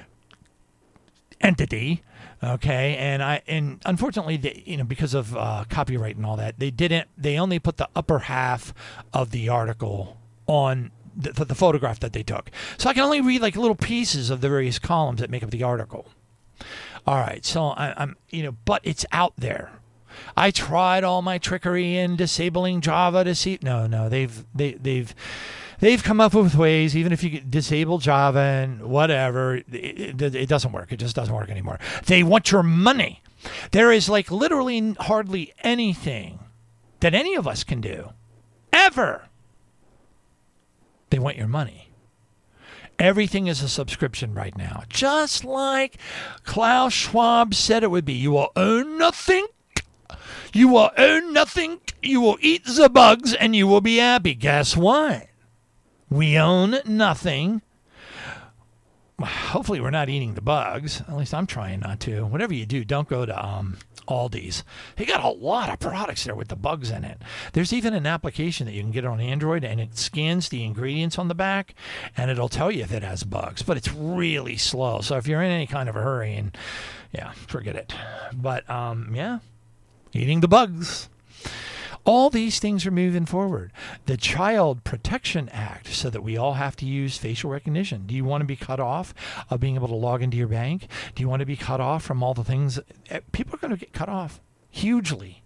entity. Okay, and unfortunately, because of copyright and all that, they only put the upper half of the article on the photograph that they took. So I can only read like little pieces of the various columns that make up the article. All right, so I'm but it's out there. I tried all my trickery in disabling Java to see. No, they've come up with ways. Even if you disable Java and whatever, it doesn't work. It just doesn't work anymore. They want your money. There is like literally hardly anything that any of us can do ever. They want your money. Everything is a subscription right now. Just like Klaus Schwab said it would be. You will own nothing. You will own nothing. You will eat the bugs and you will be happy. Guess what? We own nothing. Hopefully we're not eating the bugs. At least I'm trying not to. Whatever you do, don't go to Aldi's. They got a lot of products there with the bugs in it. There's even an application that you can get on Android, and it scans the ingredients on the back, and it'll tell you if it has bugs. But it's really slow. So if you're in any kind of a hurry, and forget it. But eating the bugs. All these things are moving forward. The Child Protection Act, so that we all have to use facial recognition. Do you want to be cut off of being able to log into your bank? Do you want to be cut off from all the things? People are going to get cut off hugely.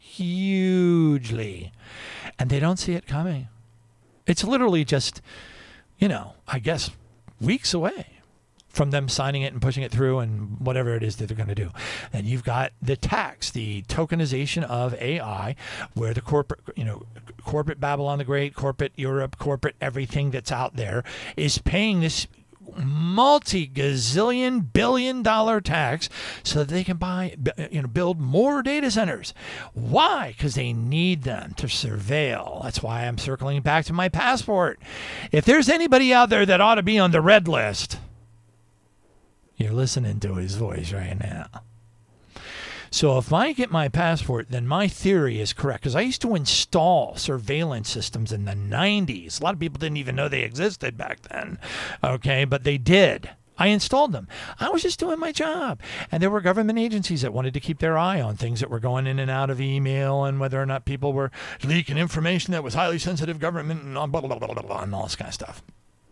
And they don't see it coming. It's literally just, I guess, weeks away from them signing it and pushing it through and whatever it is that they're going to do. And you've got the tax, the tokenization of AI, where the corporate Babylon the Great, corporate Europe, corporate everything that's out there is paying this multi-gazillion billion-dollar tax so that they can build more data centers. Why? Because they need them to surveil. That's why I'm circling back to my passport. If there's anybody out there that ought to be on the red list, you're listening to his voice right now. So if I get my passport, then my theory is correct. Because I used to install surveillance systems in the 90s. A lot of people didn't even know they existed back then. Okay, but they did. I installed them. I was just doing my job. And there were government agencies that wanted to keep their eye on things that were going in and out of email and whether or not people were leaking information that was highly sensitive government and blah, blah, blah, blah, blah, and all this kind of stuff.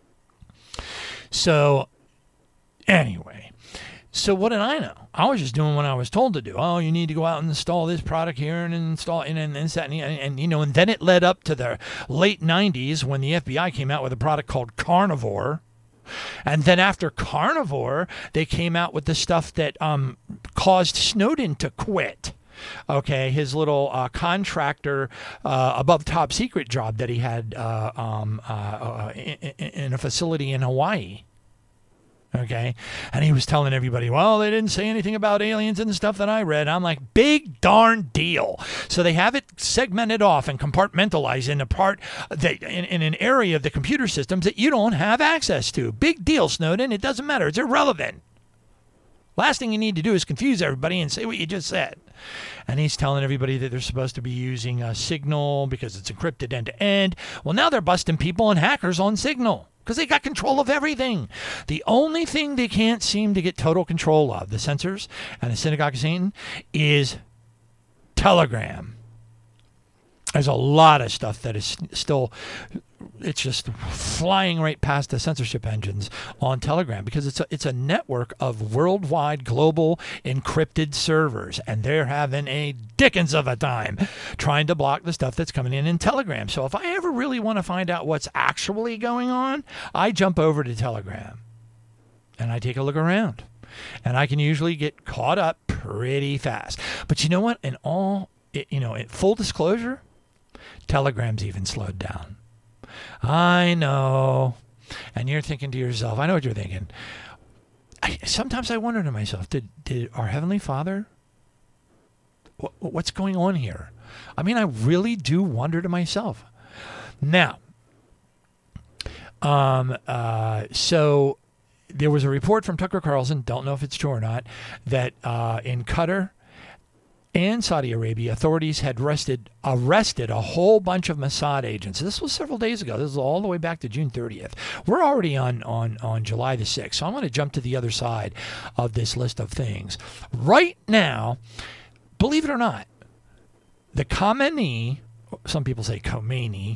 So, anyway. So what did I know? I was just doing what I was told to do. Oh, you need to go out and install this product here and install and that and then it led up to the late 90s when the FBI came out with a product called Carnivore. And then after Carnivore, they came out with the stuff that caused Snowden to quit. Okay, his little contractor above top secret job that he had in a facility in Hawaii. Okay, and he was telling everybody, well, they didn't say anything about aliens and the stuff that I read. I'm like, big darn deal. So they have it segmented off and compartmentalized in a part that in an area of the computer systems that you don't have access to. Big deal, Snowden. It doesn't matter. It's irrelevant. Last thing you need to do is confuse everybody and say what you just said. And he's telling everybody that they're supposed to be using Signal because it's encrypted end to end. Well, now they're busting people and hackers on Signal, because they got control of everything. The only thing they can't seem to get total control of, the censors and the Synagogue of Satan, is Telegram. There's a lot of stuff that is still, it's just flying right past the censorship engines on Telegram because it's a network of worldwide global encrypted servers, and they're having a dickens of a time trying to block the stuff that's coming in Telegram. So if I ever really want to find out what's actually going on, I jump over to Telegram and I take a look around, and I can usually get caught up pretty fast. But you know what? In full disclosure, Telegram's even slowed down. I know. And you're thinking to yourself, I know what you're thinking. Sometimes I wonder to myself, did our Heavenly Father, what's going on here? I mean, I really do wonder to myself. Now, so there was a report from Tucker Carlson, don't know if it's true or not, that in Qatar and Saudi Arabia, authorities had arrested a whole bunch of Mossad agents. This was several days ago. This is all the way back to June 30th. We're already on July the 6th, so I'm going to jump to the other side of this list of things. Right now, believe it or not, the Khamenei, some people say Khomeini,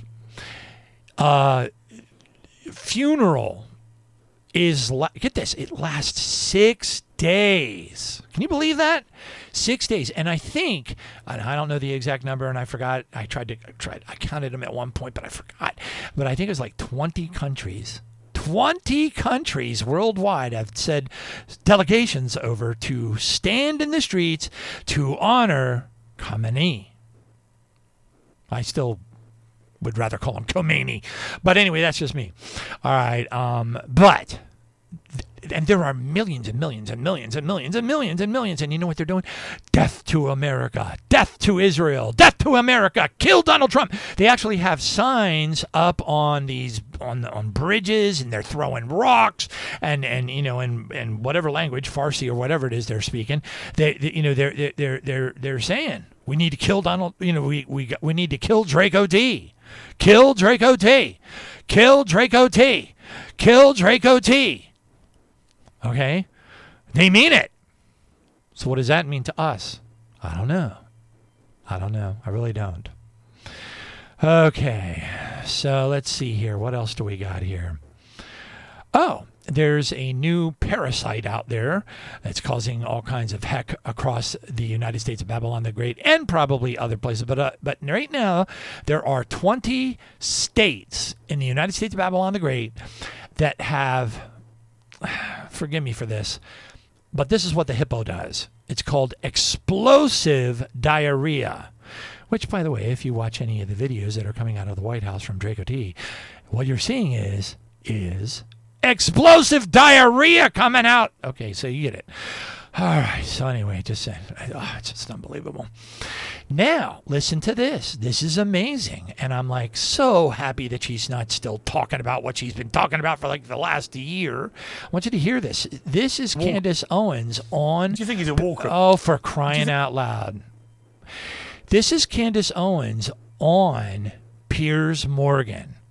funeral is, get this, it lasts 6 days. Can you believe that? 6 days. And I think, and I don't know the exact number, and I forgot. I counted them at one point, but I forgot. But I think it was like 20 countries. 20 countries worldwide have sent delegations over to stand in the streets to honor Khamenei. I still would rather call him Khomeini. But anyway, that's just me. All right. And there are millions and millions and millions and millions and millions and millions. And you know what they're doing? Death to America. Death to Israel. Death to America. Kill Donald Trump. They actually have signs up on these on bridges, and they're throwing rocks and whatever language, Farsi or whatever it is they're speaking. They're saying we need to kill Donald. We need to kill Draco T. Kill Draco T. Kill Draco T. Kill Draco T. Okay? They mean it. So what does that mean to us? I don't know. I really don't. Okay. So let's see here. What else do we got here? Oh, there's a new parasite out there that's causing all kinds of heck across the United States of Babylon the Great and probably other places. But right now, there are 20 states in the United States of Babylon the Great that have, forgive me for this, but this is what the hippo does. It's called explosive diarrhea, which, by the way, if you watch any of the videos that are coming out of the White House from Draco T, what you're seeing is explosive diarrhea coming out. Okay, so you get it. All right, so anyway, just saying, it's just unbelievable. Now, listen to this. This is amazing. And I'm like so happy that she's not still talking about what she's been talking about for like the last year. I want you to hear this. This is Candace Owens on... Do you think he's a walker? Oh, for crying out loud. This is Candace Owens on Piers Morgan.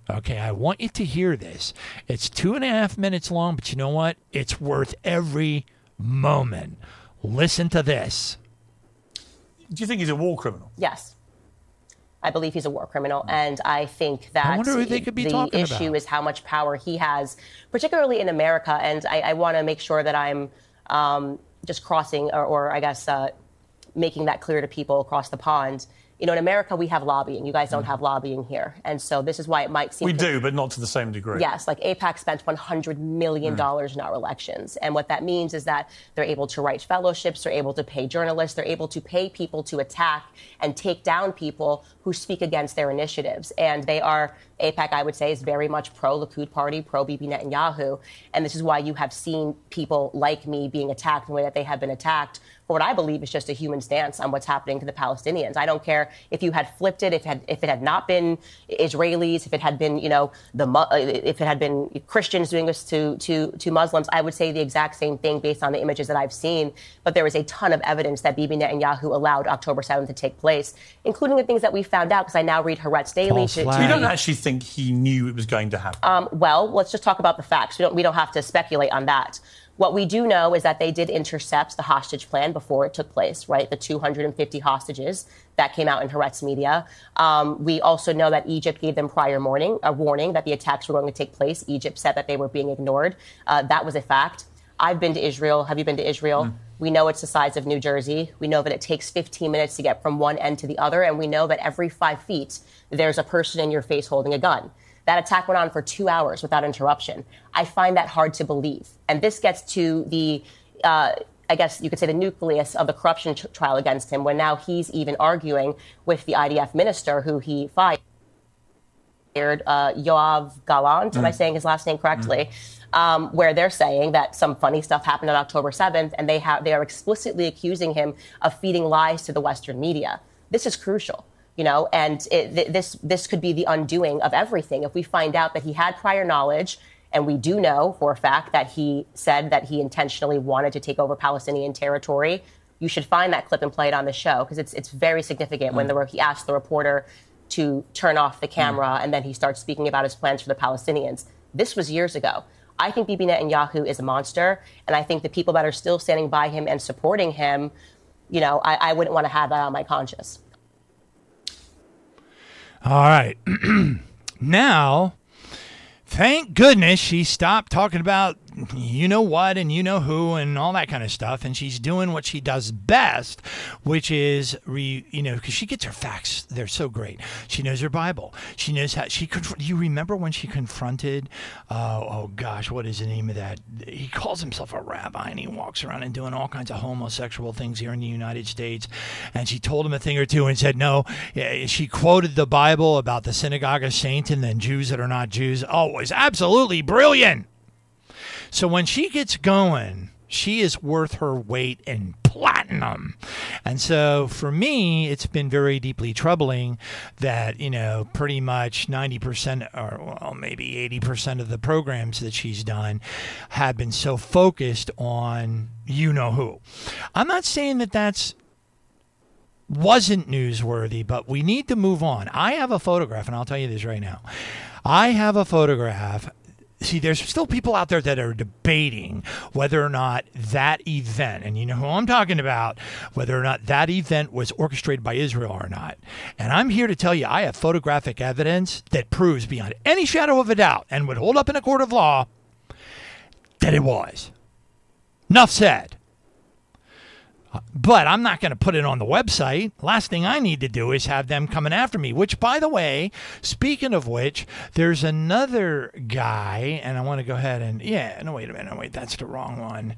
Okay, I want you to hear this. It's 2.5 minutes long, but you know what? It's worth every moment. Listen to this. Do you think he's a war criminal? Yes. I believe he's a war criminal, and I think that I wonder who they could be talking the issue about. is how much power he has, particularly in America, and I want to make sure that I'm just crossing, or I guess making that clear to people across the pond. You know, in America, we have lobbying. You guys don't have lobbying here. And so this is why it might seem... We do, but not to the same degree. Yes, like AIPAC spent $100 million in our elections. And what that means is that they're able to write fellowships, they're able to pay journalists, they're able to pay people to attack and take down people who speak against their initiatives. And they are... AIPAC, I would say, is very much pro-Likud party, pro-Bibi Netanyahu. And this is why you have seen people like me being attacked in the way that they have been attacked for what I believe is just a human stance on what's happening to the Palestinians. I don't care if you had flipped it, if it had not been Israelis, if it had been, you know, if it had been Christians doing this to Muslims, I would say the exact same thing based on the images that I've seen. But there is a ton of evidence that Bibi Netanyahu allowed October 7th to take place, including the things that we found out, because I now read Haaretz Daily. So you don't actually think he knew it was going to happen? Well, let's just talk about the facts. We don't have to speculate on that. What we do know is that they did intercept the hostage plan before it took place, right? The 250 hostages that came out in Haaretz media. We also know that Egypt gave them a warning that the attacks were going to take place. Egypt said that they were being ignored. That was a fact. I've been to Israel. Have you been to Israel? We know it's the size of New Jersey. We know that it takes 15 minutes to get from one end to the other. And we know that every 5 feet, there's a person in your face holding a gun. That attack went on for 2 hours without interruption. I find that hard to believe. And this gets to the, I guess you could say, the nucleus of the corruption trial against him, when now he's even arguing with the IDF minister who he fired, Yoav Gallant, am I saying his last name correctly? Where they're saying that some funny stuff happened on October 7th, and they are explicitly accusing him of feeding lies to the Western media. This is crucial. You know, and this could be the undoing of everything. If we find out that he had prior knowledge, and we do know for a fact that he said that he intentionally wanted to take over Palestinian territory, you should find that clip and play it on the show, because it's very significant when he asked the reporter to turn off the camera, and then he starts speaking about his plans for the Palestinians. This was years ago. I think Bibi Netanyahu is a monster, and I think the people that are still standing by him and supporting him, you know, I wouldn't want to have that on my conscience. All right. Now, thank goodness she stopped talking about you know what and you know who and all that kind of stuff, and she's doing what she does best, which is because she gets her facts. They're so great. She knows her Bible. She knows how you remember when she confronted what is the name of that? He calls himself a rabbi, and he walks around and doing all kinds of homosexual things here in the United States, and she told him a thing or two and said no. She quoted the Bible about the synagogue of Satan and Jews that are not Jews. Oh, it was absolutely brilliant. So when she gets going, she is worth her weight in platinum. And so for me, it's been very deeply troubling that, pretty much 90% or maybe 80% of the programs that she's done have been so focused on you-know-who. I'm not saying that wasn't newsworthy, but we need to move on. I have a photograph, and I'll tell you this right now. I have a photograph. See, there's still people out there that are debating whether or not that event, and you know who I'm talking about, whether or not that event was orchestrated by Israel or not. And I'm here to tell you, I have photographic evidence that proves beyond any shadow of a doubt and would hold up in a court of law that it was. Enough said. But I'm not going to put it on the website. Last thing I need to do is have them coming after me, which, by the way, speaking of which, there's another guy, and I want to go ahead and, wait a minute. That's the wrong one.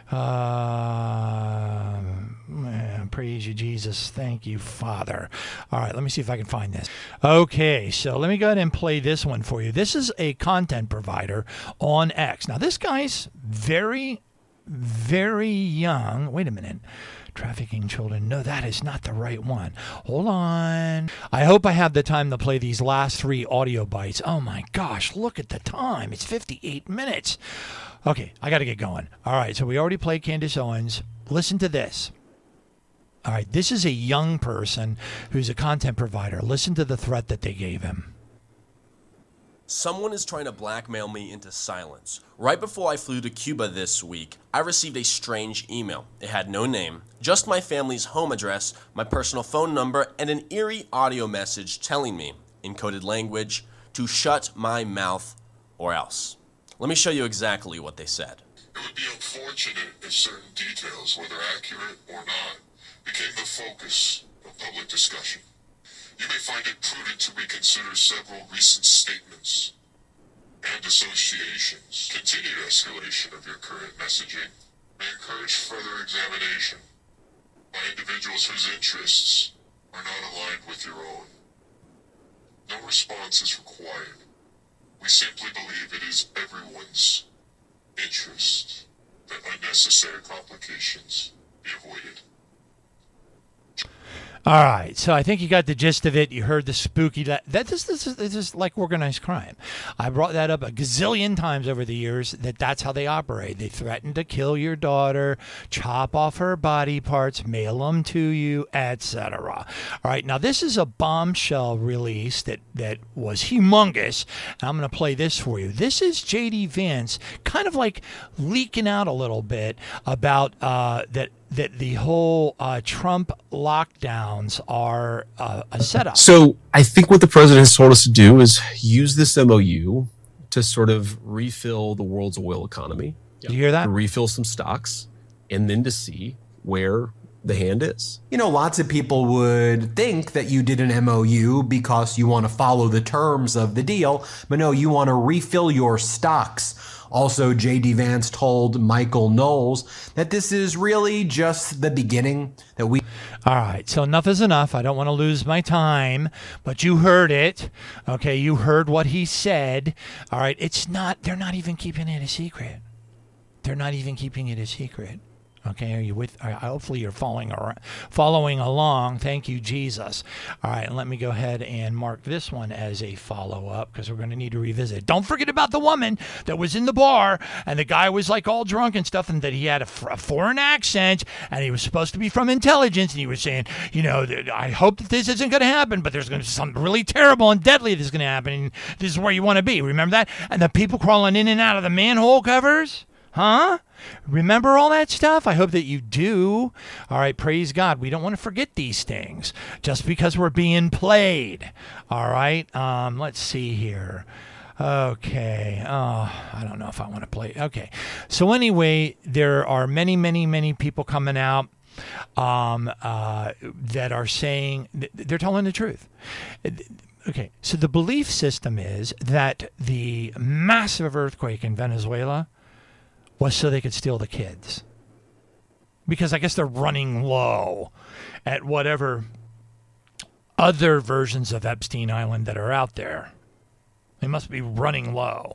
Praise you, Jesus. Thank you, Father. All right, let me see if I can find this. Okay, so let me go ahead and play this one for you. This is a content provider on X. Now, this guy's very young. Wait a minute. Trafficking children. No, that is not the right one. Hold on. I hope I have the time to play these last 3 audio bites. Oh my gosh, look at the time. It's 58 minutes. Okay, I got to get going. All right, so we already played Candace Owens. Listen to this. All right, this is a young person who's a content provider. Listen to the threat that they gave him. Someone is trying to blackmail me into silence. Right before I flew to Cuba this week, I received a strange email. It had no name, just my family's home address, my personal phone number, and an eerie audio message telling me, in coded language, to shut my mouth or else. Let me show you exactly what they said. It would be unfortunate if certain details, whether accurate or not, became the focus of public discussion. You may find it prudent to reconsider several recent statements and associations. Continued escalation of your current messaging may encourage further examination by individuals whose interests are not aligned with your own. No response is required. We simply believe it is everyone's interest that unnecessary complications be avoided. All right, so I think you got the gist of it. You heard the spooky. This is like organized crime. I brought that up a gazillion times over the years. That's how they operate. They threaten to kill your daughter, chop off her body parts, mail them to you, etc. All right, now this is a bombshell release that was humongous. And I'm going to play this for you. This is J.D. Vance kind of like leaking out a little bit about that the whole Trump lockdowns are a setup. So I think what the president has told us to do is use this MOU to sort of refill the world's oil economy. Do you hear that? To refill some stocks, and then to see where the hand is. You know, lots of people would think that you did an MOU because you want to follow the terms of the deal, but no, you want to refill your stocks. Also, J.D. Vance told Michael Knowles that this is really just the beginning, that we... All right, so enough is enough. I don't want to lose my time, but you heard it. Okay, you heard what he said. All right, they're not even keeping it a secret. They're not even keeping it a secret. Okay, are you with? Hopefully you're following along. Thank you, Jesus. All right, and let me go ahead and mark this one as a follow-up because we're going to need to revisit. Don't forget about the woman that was in the bar and the guy was like all drunk and stuff, and that he had a foreign accent and he was supposed to be from intelligence, and he was saying, you know, I hope that this isn't going to happen, but there's going to be something really terrible and deadly that's going to happen, and this is where you want to be. Remember that? And the people crawling in and out of the manhole covers. Huh? Remember all that stuff? I hope that you do. All right, praise God. We don't want to forget these things just because we're being played. All right, let's see here. Okay. I don't know if I want to play. Okay. So anyway, there are many, many, many people coming out that are saying they're telling the truth. Okay, so the belief system is that the massive earthquake in Venezuela was so they could steal the kids. Because I guess they're running low at whatever other versions of Epstein Island that are out there. They must be running low.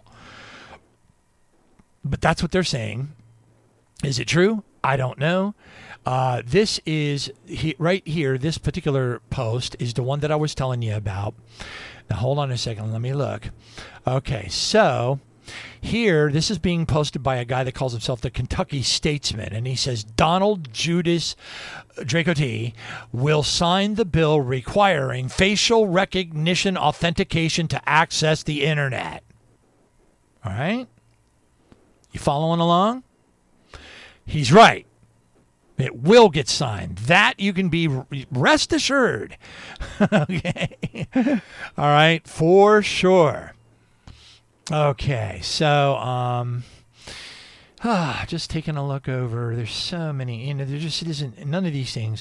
But that's what they're saying. Is it true? I don't know. This is, right here, this particular post is the one that I was telling you about. Now, hold on a second. Let me look. Okay, so... here, this is being posted by a guy that calls himself the Kentucky Statesman, and he says Donald Judas Dracotti will sign the bill requiring facial recognition authentication to access the internet. All right? You following along? He's right. It will get signed. That you can be rest assured. Okay? All right? For sure. Okay, so just taking a look over. There's so many, there just isn't none of these things.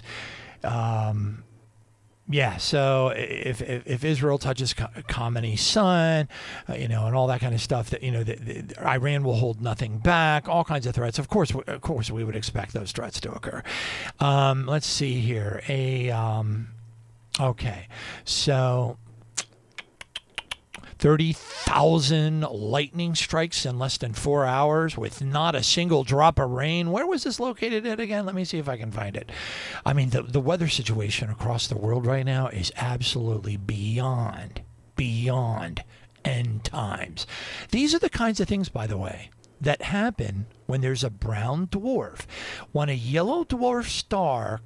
Yeah, so if Israel touches Khamenei's son, and all that kind of stuff, that that Iran will hold nothing back. All kinds of threats. Of course, we would expect those threats to occur. Let's see here. Okay, so. 30,000 lightning strikes in less than 4 hours with not a single drop of rain. Where was this located at again? Let me see if I can find it. I mean, the weather situation across the world right now is absolutely beyond end times. These are the kinds of things, by the way, that happen when there's a brown dwarf. When a yellow dwarf star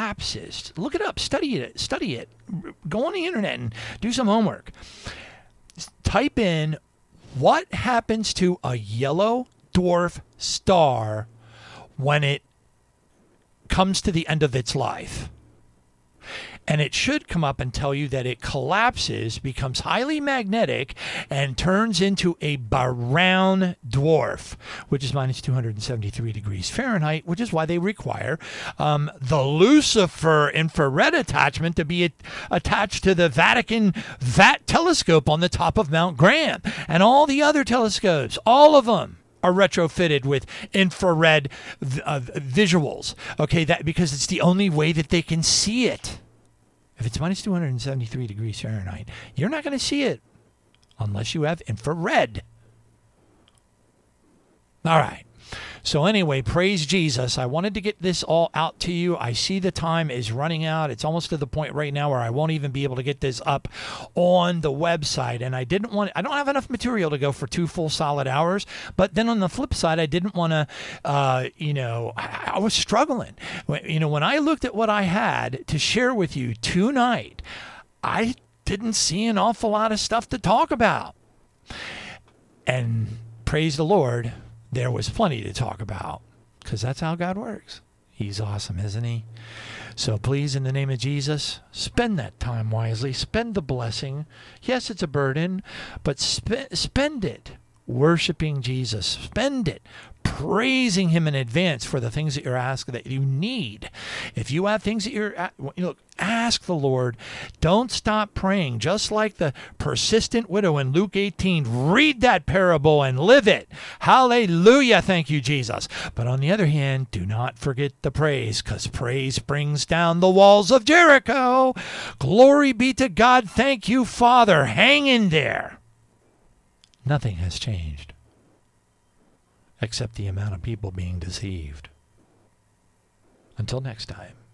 collapses, look it up, study it. Go on the internet and do some homework. type in what happens to a yellow dwarf star when it comes to the end of its life. And it should come up and tell you that it collapses, becomes highly magnetic, and turns into a brown dwarf, which is minus 273 degrees Fahrenheit, which is why they require the Lucifer infrared attachment to be attached to the Vatican VAT telescope on the top of Mount Graham. And all the other telescopes, all of them, are retrofitted with infrared visuals. Okay, that because it's the only way that they can see it. If it's minus 273 degrees Fahrenheit, you're not going to see it unless you have infrared. All right. So anyway, praise Jesus. I wanted to get this all out to you. I see the time is running out. It's almost to the point right now where I won't even be able to get this up on the website. And I don't have enough material to go for 2 full solid hours. But then on the flip side, I didn't want to, I was struggling. When I looked at what I had to share with you tonight, I didn't see an awful lot of stuff to talk about. And praise the Lord, there was plenty to talk about, because that's how God works. He's awesome, isn't he? So please, in the name of Jesus, spend that time wisely. Spend the blessing. Yes, it's a burden, but spend it worshiping Jesus. Spend it praising him in advance for the things that you're asking, that you need. If you have things that ask the Lord. Don't stop praying. Just like the persistent widow in Luke 18, read that parable and live it. Hallelujah. Thank you, Jesus. But on the other hand, do not forget the praise, because praise brings down the walls of Jericho. Glory be to God. Thank you, Father. Hang in there. Nothing has changed except the amount of people being deceived. Until next time.